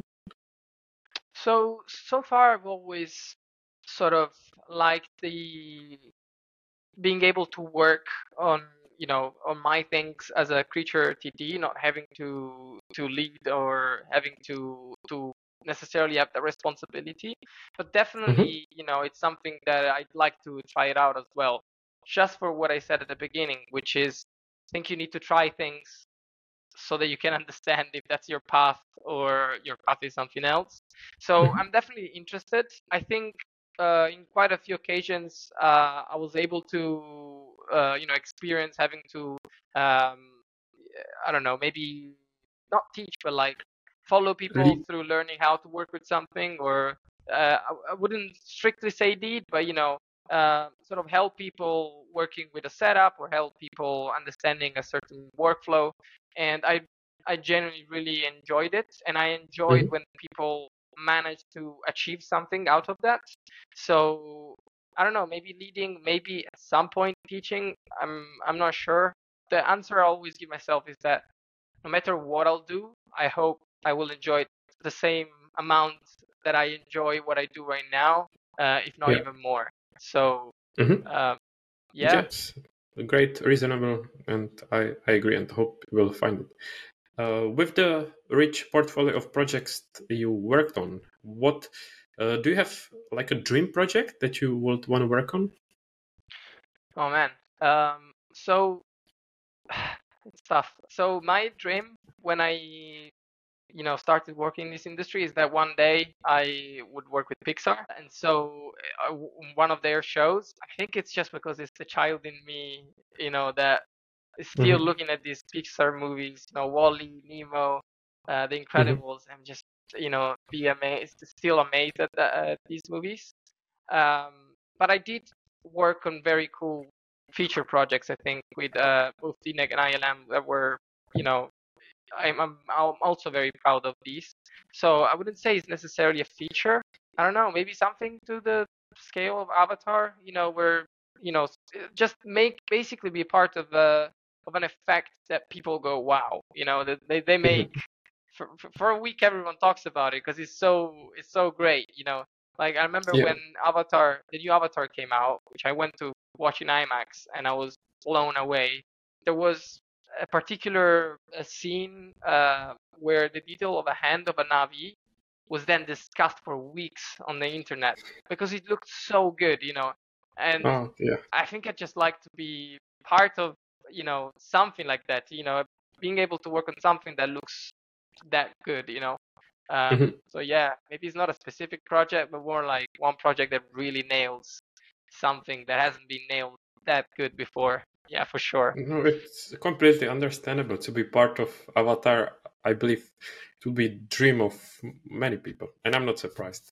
So, so far I've always sort of liked the being able to work on, you know, on my things as a creature T D, not having to to lead or having to to necessarily have the responsibility, but definitely, Mm-hmm. you know, it's something that I'd like to try it out as well. Just for what I said at the beginning, which is, I think you need to try things so that you can understand if that's your path or your path is something else. So I'm definitely interested. I think uh, in quite a few occasions uh, I was able to, uh, you know, experience having to, um, I don't know, maybe not teach, but like follow people Le- through learning how to work with something, or uh, I, I wouldn't strictly say lead, but you know, uh, sort of help people working with a setup or help people understanding a certain workflow. And I I genuinely really enjoyed it, and I enjoyed Mhm. when people managed to achieve something out of that. So I don't know, maybe leading, maybe at some point teaching. I'm I'm not sure. The answer I always give myself is that no matter what I'll do, I hope I will enjoy it the same amount that I enjoy what I do right now, uh, if not Yeah. even more. So Hmm. um, yeah. Yes. Great, reasonable, and I, I agree and hope you will find it. Uh, with the rich portfolio of projects you worked on, what uh, do you have like a dream project that you would want to work on? Oh man. Um, so it's tough. So my dream when I you know started working in this industry is that one day I would work with Pixar. And so uh, w- one of their shows, I think it's just because it's the child in me, you know, that is still Hmm. looking at these Pixar movies, you know, Wall-E, Nemo, uh, The Hmm. Incredibles, and just, you know, be amazed, still amazed at, the, at these movies. Um, but I did work on very cool feature projects, I think, with uh, both D N E C and I L M that were, you know, I'm, I'm I'm also very proud of these. So I wouldn't say it's necessarily a feature. I don't know, maybe something to the scale of Avatar, you know, where, you know, s- just make basically be part of a of an effect that people go, wow, you know, that they, they make Hmm. for, for for a week everyone talks about it because it's so it's so great, you know. Like I remember Yeah. when Avatar, the new Avatar came out, which I went to watch in IMAX, and I was blown away. There was a particular uh, scene uh, where the detail of a hand of a Navi was then discussed for weeks on the internet because it looked so good, you know. And Oh, yeah. I think I'd just like to be part of, you know, something like that, you know, being able to work on something that looks that good, you know. Um, Hmm. so yeah, maybe it's not a specific project, but more like one project that really nails something that hasn't been nailed that good before. Yeah, for sure. No, it's completely understandable to be part of Avatar. I believe it will be dream of many people, and I'm not surprised.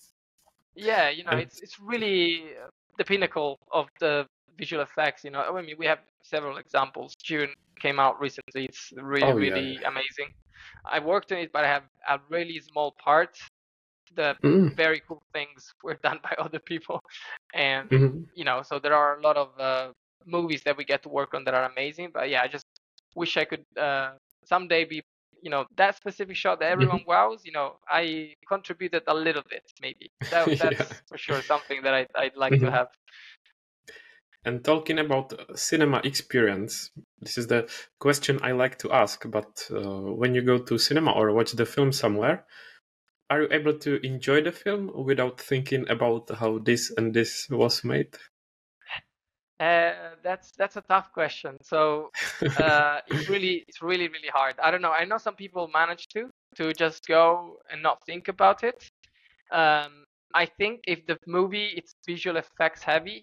Yeah, you know, And it's it's really uh, the pinnacle of the visual effects. You know, I mean, we have several examples. June came out recently. It's really, oh yeah, really amazing. I worked on it, but I have a really small part. The yeah. Mm. very cool things were done by other people, and Hmm. you know, so there are a lot of uh, movies that we get to work on that are amazing. But yeah, I just wish I could uh, someday be, you know, that specific shot that everyone Hmm. wows. You know, I contributed a little bit, maybe. That Yeah. that's for sure something that I I'd like to Hmm. have. And talking about uh, cinema experience, this is the question I like to ask. But uh, when you go to cinema or watch the film somewhere, are you able to enjoy the film without thinking about how this and this was made? Uh, that's that's a tough question. So uh, it's really it's really really hard. I don't know. I know some people manage to to just go and not think about it. Um, I think if the movie it's visual effects heavy,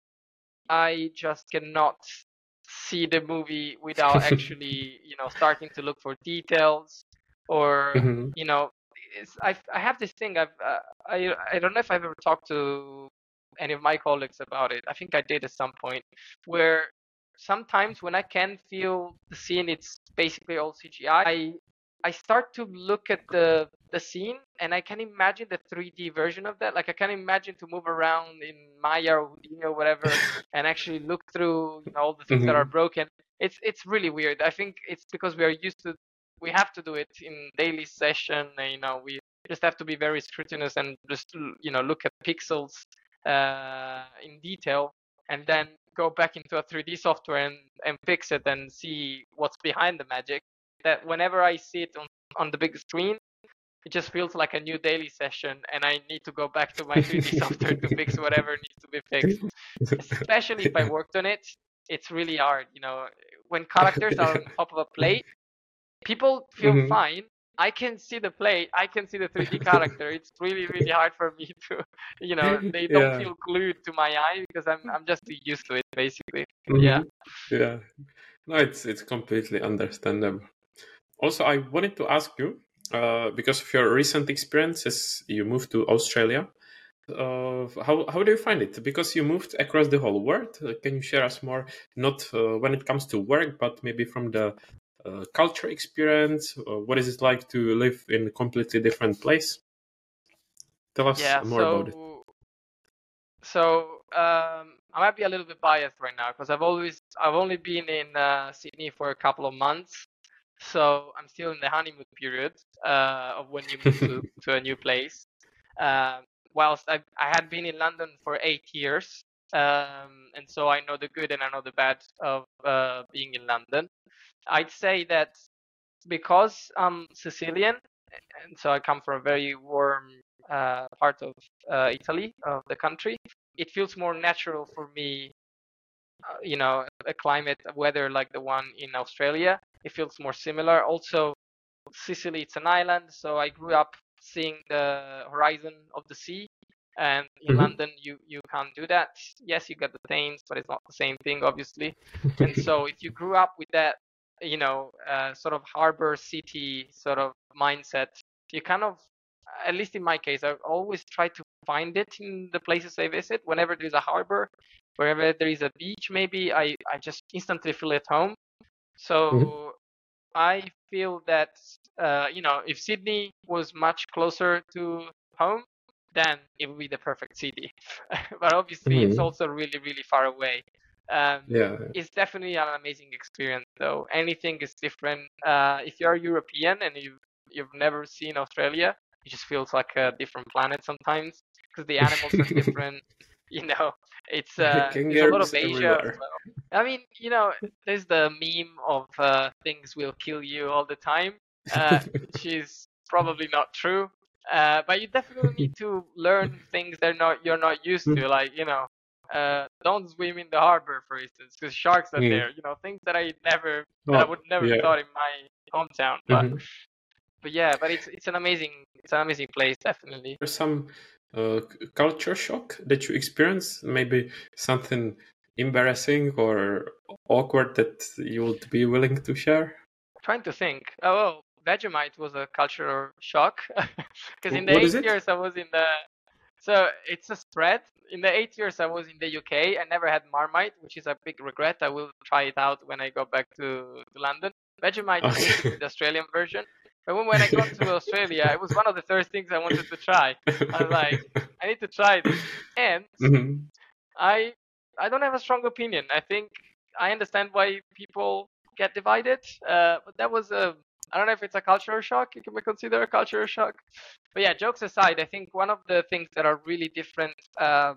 I just cannot see the movie without actually, you know, starting to look for details, or Hmm. you know, it's, I I have this thing. I've uh, I I don't know if I've ever talked to any of my colleagues about it. I think I did at some point, where sometimes when I can feel the scene, it's basically all C G I. I I start to look at the the scene and I can imagine the three D version of that. Like I can imagine to move around in Maya or Houdini or whatever and actually look through, you know, all the things that are Hmm. broken. It's it's really weird. I think it's because we are used to we have to do it in daily session. And, you know, we just have to be very scrutinous and just you know look at pixels uh, in detail and then go back into a three D software and, and fix it and see what's behind the magic. That whenever I see it on, on the big screen, it just feels like a new daily session, and I need to go back to my three D software to fix whatever needs to be fixed. Especially if I worked on it, it's really hard. You know, when characters are on top of a plate, people feel Mhm. fine. I can see the plate, I can see the three D character. It's really, really hard for me to, you know, they don't Yeah. feel glued to my eye because I'm I'm just too used to it, basically. Mhm. Yeah. Yeah. No, it's it's completely understandable. Also, I wanted to ask you, uh, because of your recent experiences, you moved to Australia. Uh, how how do you find it? Because you moved across the whole world. Uh, can you share us more? Not uh, when it comes to work, but maybe from the uh, culture experience. Uh, what is it like to live in a completely different place? Tell us Yeah, more about it. so so um I might be a little bit biased right now because I've always I've only been in uh, Sydney for a couple of months. So I'm still in the honeymoon period uh, of when you move to, to a new place. Um, whilst I, I had been in London for eight years, um, and so I know the good and I know the bad of uh, being in London. I'd say that because I'm Sicilian, and so I come from a very warm uh, part of uh, Italy, of the country, it feels more natural for me, uh, you know, a climate, a weather like the one in Australia. It feels more similar. Also, Sicily, it's an island, so I grew up seeing the horizon of the sea. And in Mhm. London, you you can't do that. Yes, you got the Thames, but it's not the same thing, obviously. And so, if you grew up with that, you know, uh, sort of harbor city sort of mindset, you kind of, at least in my case, I always try to find it in the places I visit. Whenever there's a harbor, wherever there is a beach, maybe I I just instantly feel at home. So. Mhm. I feel that uh, you know, if Sydney was much closer to home, then it would be the perfect city. But obviously, it's Mhm. also really, really far away. Um, Yeah. it's definitely an amazing experience, though. Anything is different. Uh, if you're European and you you've never seen Australia, it just feels like a different planet sometimes because the animals are different. You know, it's uh, there's a lot of Kangaroos Asia as everywhere. well. I mean, you know, there's the meme of uh, things will kill you all the time, uh, which is probably not true. Uh, but you definitely need to learn things that not you're not used to, like you know, uh, don't swim in the harbor, for instance, because sharks are Mm. there. You know, things that I never that I Oh, would never yeah. thought in my hometown. But Mhm. but yeah, but it's it's an amazing it's an amazing place, definitely. There's some uh, c- culture shock that you experience, maybe something embarrassing or awkward that you would be willing to share? Trying to think. Oh, well, Vegemite was a cultural shock because in Wh- the What is eight it? years I was in the so it's a spread. In the eight years I was in the U K, I never had Marmite, which is a big regret. I will try it out when I go back to, to London. Vegemite is basically Okay. the Australian version. But when, when I got to Australia, it was one of the first things I wanted to try. I was like, I need to try this. And Mhm. I I don't have a strong opinion. I think I understand why people get divided. Uh, but that was a I don't know if it's a cultural shock. It can be considered a cultural shock. But yeah, jokes aside, I think one of the things that are really different uh,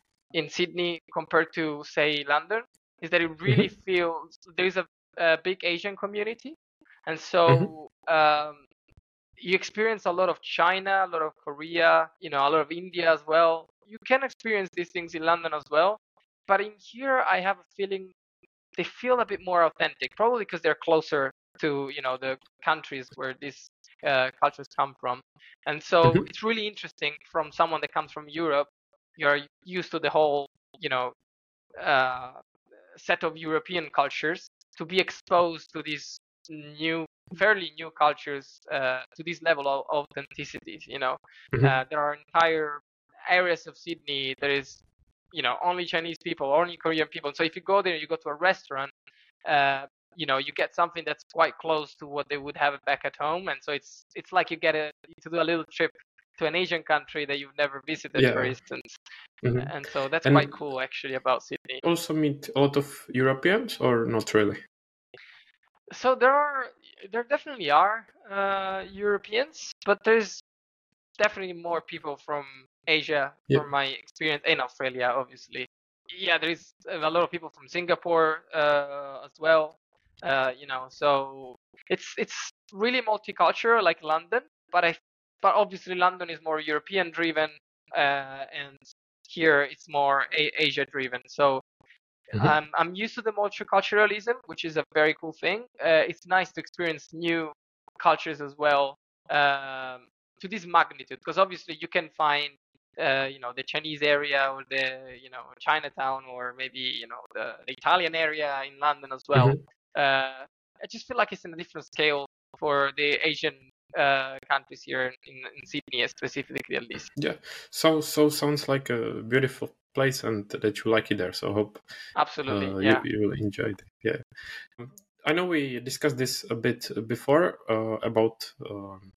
in Sydney compared to say London is that it really Mhm. feels there is a, a big Asian community, and Mhm. so um, you experience a lot of China, a lot of Korea, you know, a lot of India as well. You can experience these things in London as well, but in here I have a feeling they feel a bit more authentic, probably because they're closer to, you know, the countries where these uh, cultures come from. And so Mhm. it's really interesting from someone that comes from Europe. You're used to the whole, you know, uh, set of European cultures to be exposed to these new, fairly new cultures uh, to this level of authenticity. You know, uh, Mhm. there are entire areas of Sydney that is, you know, only Chinese people, only Korean people. So if you go there, you go to a restaurant. Uh, you know, you get something that's quite close to what they would have back at home, and so it's it's like you get a to do a little trip to an Asian country that you've never visited, for Yeah. instance. Mhm. And so that's quite And cool actually about Sydney. also meet a lot of Europeans or not really? So there are there definitely are uh, Europeans, but there's definitely more people from Asia, Yeah. from my experience in Australia, obviously. Yeah, there is a lot of people from Singapore uh, as well. Uh, you know, so it's it's really multicultural like London, but I but obviously London is more European driven, uh, and here it's more a- Asia driven. So Mhm. um, I'm used to the multiculturalism, which is a very cool thing. Uh, it's nice to experience new cultures as well, um, to this magnitude, because obviously you can find, uh, you know, the Chinese area or the, you know, Chinatown, or maybe, you know, the, the Italian area in London as well. Mhm. Uh, I just feel like it's in a different scale for the Asian uh, countries here in, in Sydney, specifically at least. Yeah. So so sounds like a beautiful place, and that you like it there. So I hope Absolutely, uh, yeah. you you will enjoy it. Yeah. I know we discussed this a bit before uh, about um,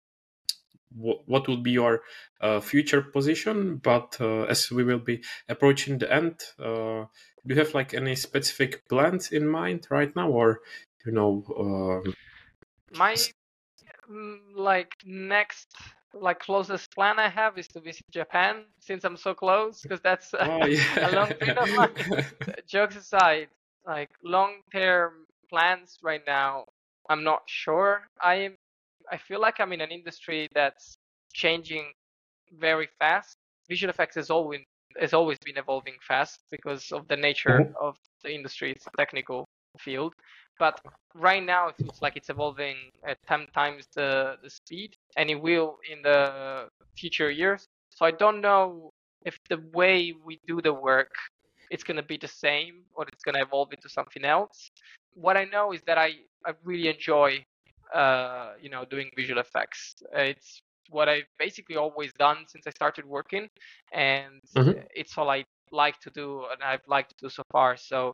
wh- what will be your uh, future position, but uh, as we will be approaching the end, uh, do you have like any specific plans in mind right now, or you know? Um, My mm, like next like closest plan I have is to visit Japan, since I'm so close, because that's oh a long dream of mine. yeah. Jokes aside, like long term plans right now, I'm not sure. I am I feel like I'm in an industry that's changing very fast. Visual effects has always has always been evolving fast because of the nature Mhm. of the industry. It's a technical field, but right now it feels like it's evolving at ten times the the speed, and it will in the future years. So I don't know if the way we do the work, it's going to be the same, or it's going to evolve into something else. What I know is that I I really enjoy uh, you know, doing visual effects. It's what I've basically always done since I started working, and Mhm. it's all I like to do, and I've liked to do so far. So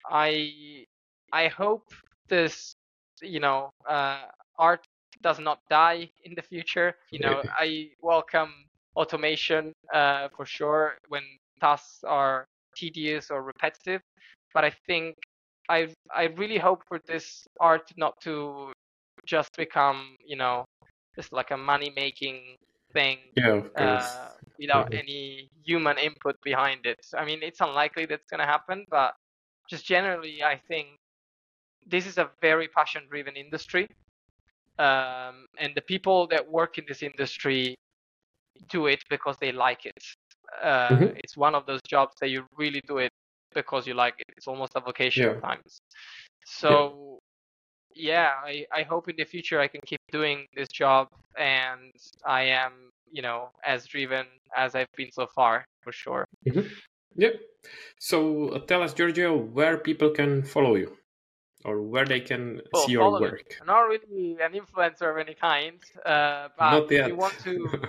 I I hope this, you know, uh, art does not die in the future. You know, I welcome automation uh, for sure when tasks are tedious or repetitive, but I think I I really hope for this art not to just become, you know, just like a money making thing Yeah, of course. uh, without Mhm. any human input behind it. I mean, it's unlikely that's going to happen, but just generally, I think this is a very passion driven industry. Um, and the people that work in this industry do it because they like it. Uh, Mhm. it's one of those jobs that you really do it because you like it. It's almost a vocation Yeah. at times. Yeah. So yeah, I, I hope in the future I can keep doing this job, and I am, you know, as driven as I've been so far, for sure. Mhm. Yeah. So uh, tell us, Giorgio, where people can follow you or where they can Well, see your follow me. work. I'm not really an influencer of any kind, uh, but Not if you yet. want to,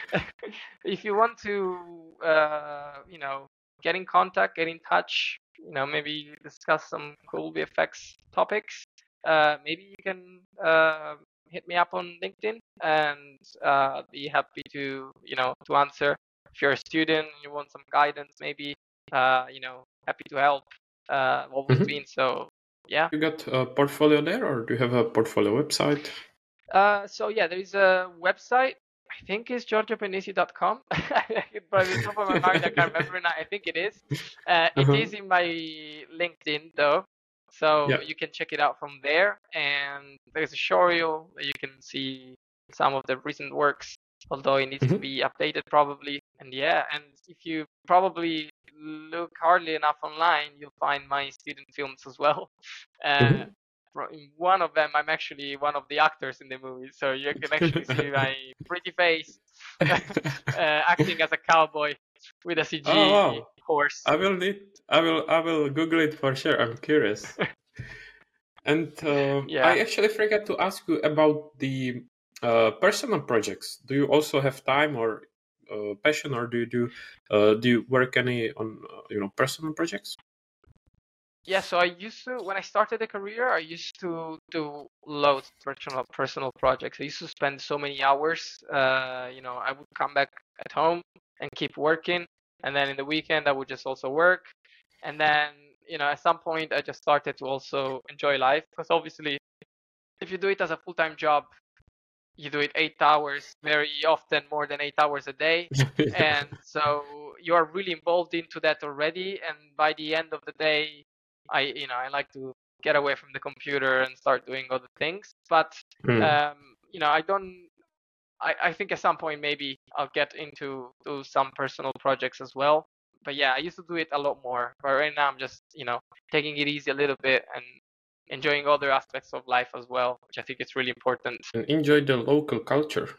if you want to, uh, you know, get in contact, get in touch, you know, maybe discuss some cool V F X topics, uh, maybe you can uh, hit me up on LinkedIn, and uh, be happy to, you know, to answer. If you're a student and you want some guidance, maybe, uh, you know, happy to help. Uh, always Mhm. been so. Yeah. You got a portfolio there, or do you have a portfolio website? Uh, so yeah, there is a website. I think it's giorgio penisi dot com. But at the top of my mind, I can't remember now. I think it is. Uh, it Uh-huh. is in my LinkedIn though, so Yeah. you can check it out from there. And there's a showreel that you can see some of the recent works, although it needs to Mhm. be updated probably. And yeah, and if you probably look hardly enough online, you'll find my student films as well. Uh, Mhm. Ro- in one of them, I'm actually one of the actors in the movie, so you can actually see my pretty face uh, acting as a cowboy with a Oh C G wow! horse. I will need. I will. I will Google it for sure. I'm curious. And um, Yeah. I actually forgot to ask you about the uh, personal projects. Do you also have time or uh, passion, or do you do uh, do you work any on uh, you know personal projects? Yeah, so I used to, when I started the career, I used to do loads of personal personal projects. I used to spend so many hours. Uh, you know, I would come back at home and keep working, and then in the weekend I would just also work. And then, you know, at some point I just started to also enjoy life, because obviously, if you do it as a full-time job, you do it eight hours, very often more than eight hours a day. Yeah. And so you are really involved into that already. And by the end of the day, I, you know, I like to get away from the computer and start doing other things. But, Hmm. um, you know, I don't, I, I think at some point maybe I'll get into to some personal projects as well. But yeah, I used to do it a lot more. But right now I'm just, you know, taking it easy a little bit and enjoying other aspects of life as well, which I think is really important. And enjoy the local culture.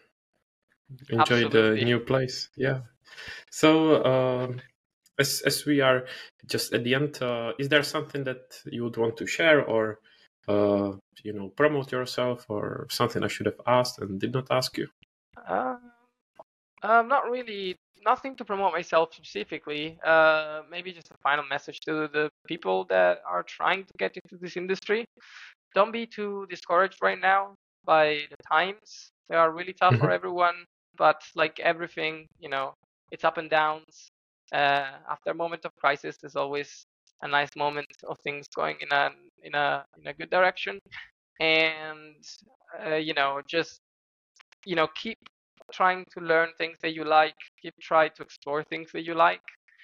Enjoy Absolutely. the new place. Yeah. So uh, as as we are just at the end, uh, is there something that you would want to share or uh, you know, promote yourself, or something I should have asked and did not ask you? Uh, um, not really. Nothing to promote myself specifically. Uh, maybe just a final message to the people that are trying to get into this industry. Don't be too discouraged right now by the times. They are really tough mm-hmm. for everyone, but like everything, you know, it's up and downs. Uh, after a moment of crisis, there's always a nice moment of things going in a in a in a good direction, and uh, you know, just you know, keep trying to learn things that you like. Keep trying to explore things that you like,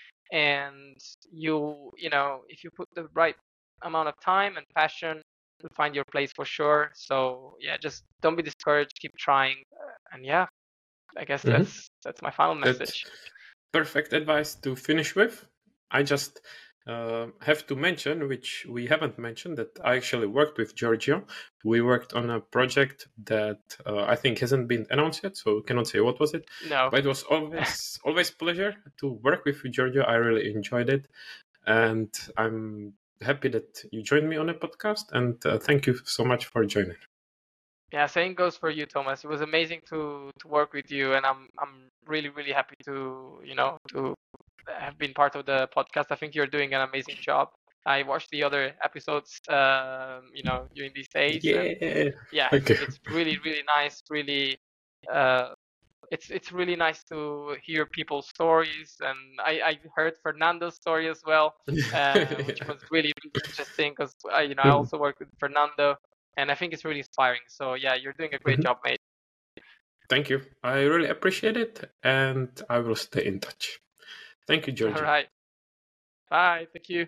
and you you know, if you put the right amount of time and passion, you'll find your place for sure. So yeah, just don't be discouraged. Keep trying, and yeah, I guess mm-hmm. that's that's my final message. That's perfect advice to finish with. I just uh, have to mention, which we haven't mentioned, that I actually worked with Giorgio. We worked on a project that uh, I think hasn't been announced yet, so we cannot say what was it. No. But it was always always pleasure to work with Giorgio. I really enjoyed it, and I'm happy that you joined me on a podcast. And uh, thank you so much for joining. Yeah, same goes for you, Thomas. It was amazing to to work with you, and I'm I'm really really happy to you know to have been part of the podcast. I think you're doing an amazing job. I watched the other episodes, um, you know, during these days. Yeah, yeah, okay. it's, it's really really nice. Really, uh, it's it's really nice to hear people's stories, and I I heard Fernando's story as well, uh, which was really, really interesting because I you know I also worked with Fernando. And I think it's really inspiring. So yeah, you're doing a great mm-hmm. job, mate. Thank you. I really appreciate it. And I will stay in touch. Thank you, Giorgio. All right. Bye. Thank you.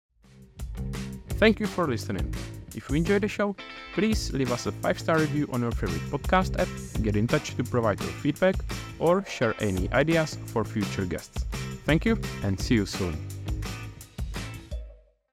Thank you for listening. If you enjoyed the show, please leave us a five-star review on your favorite podcast app, get in touch to provide your feedback, or share any ideas for future guests. Thank you and see you soon.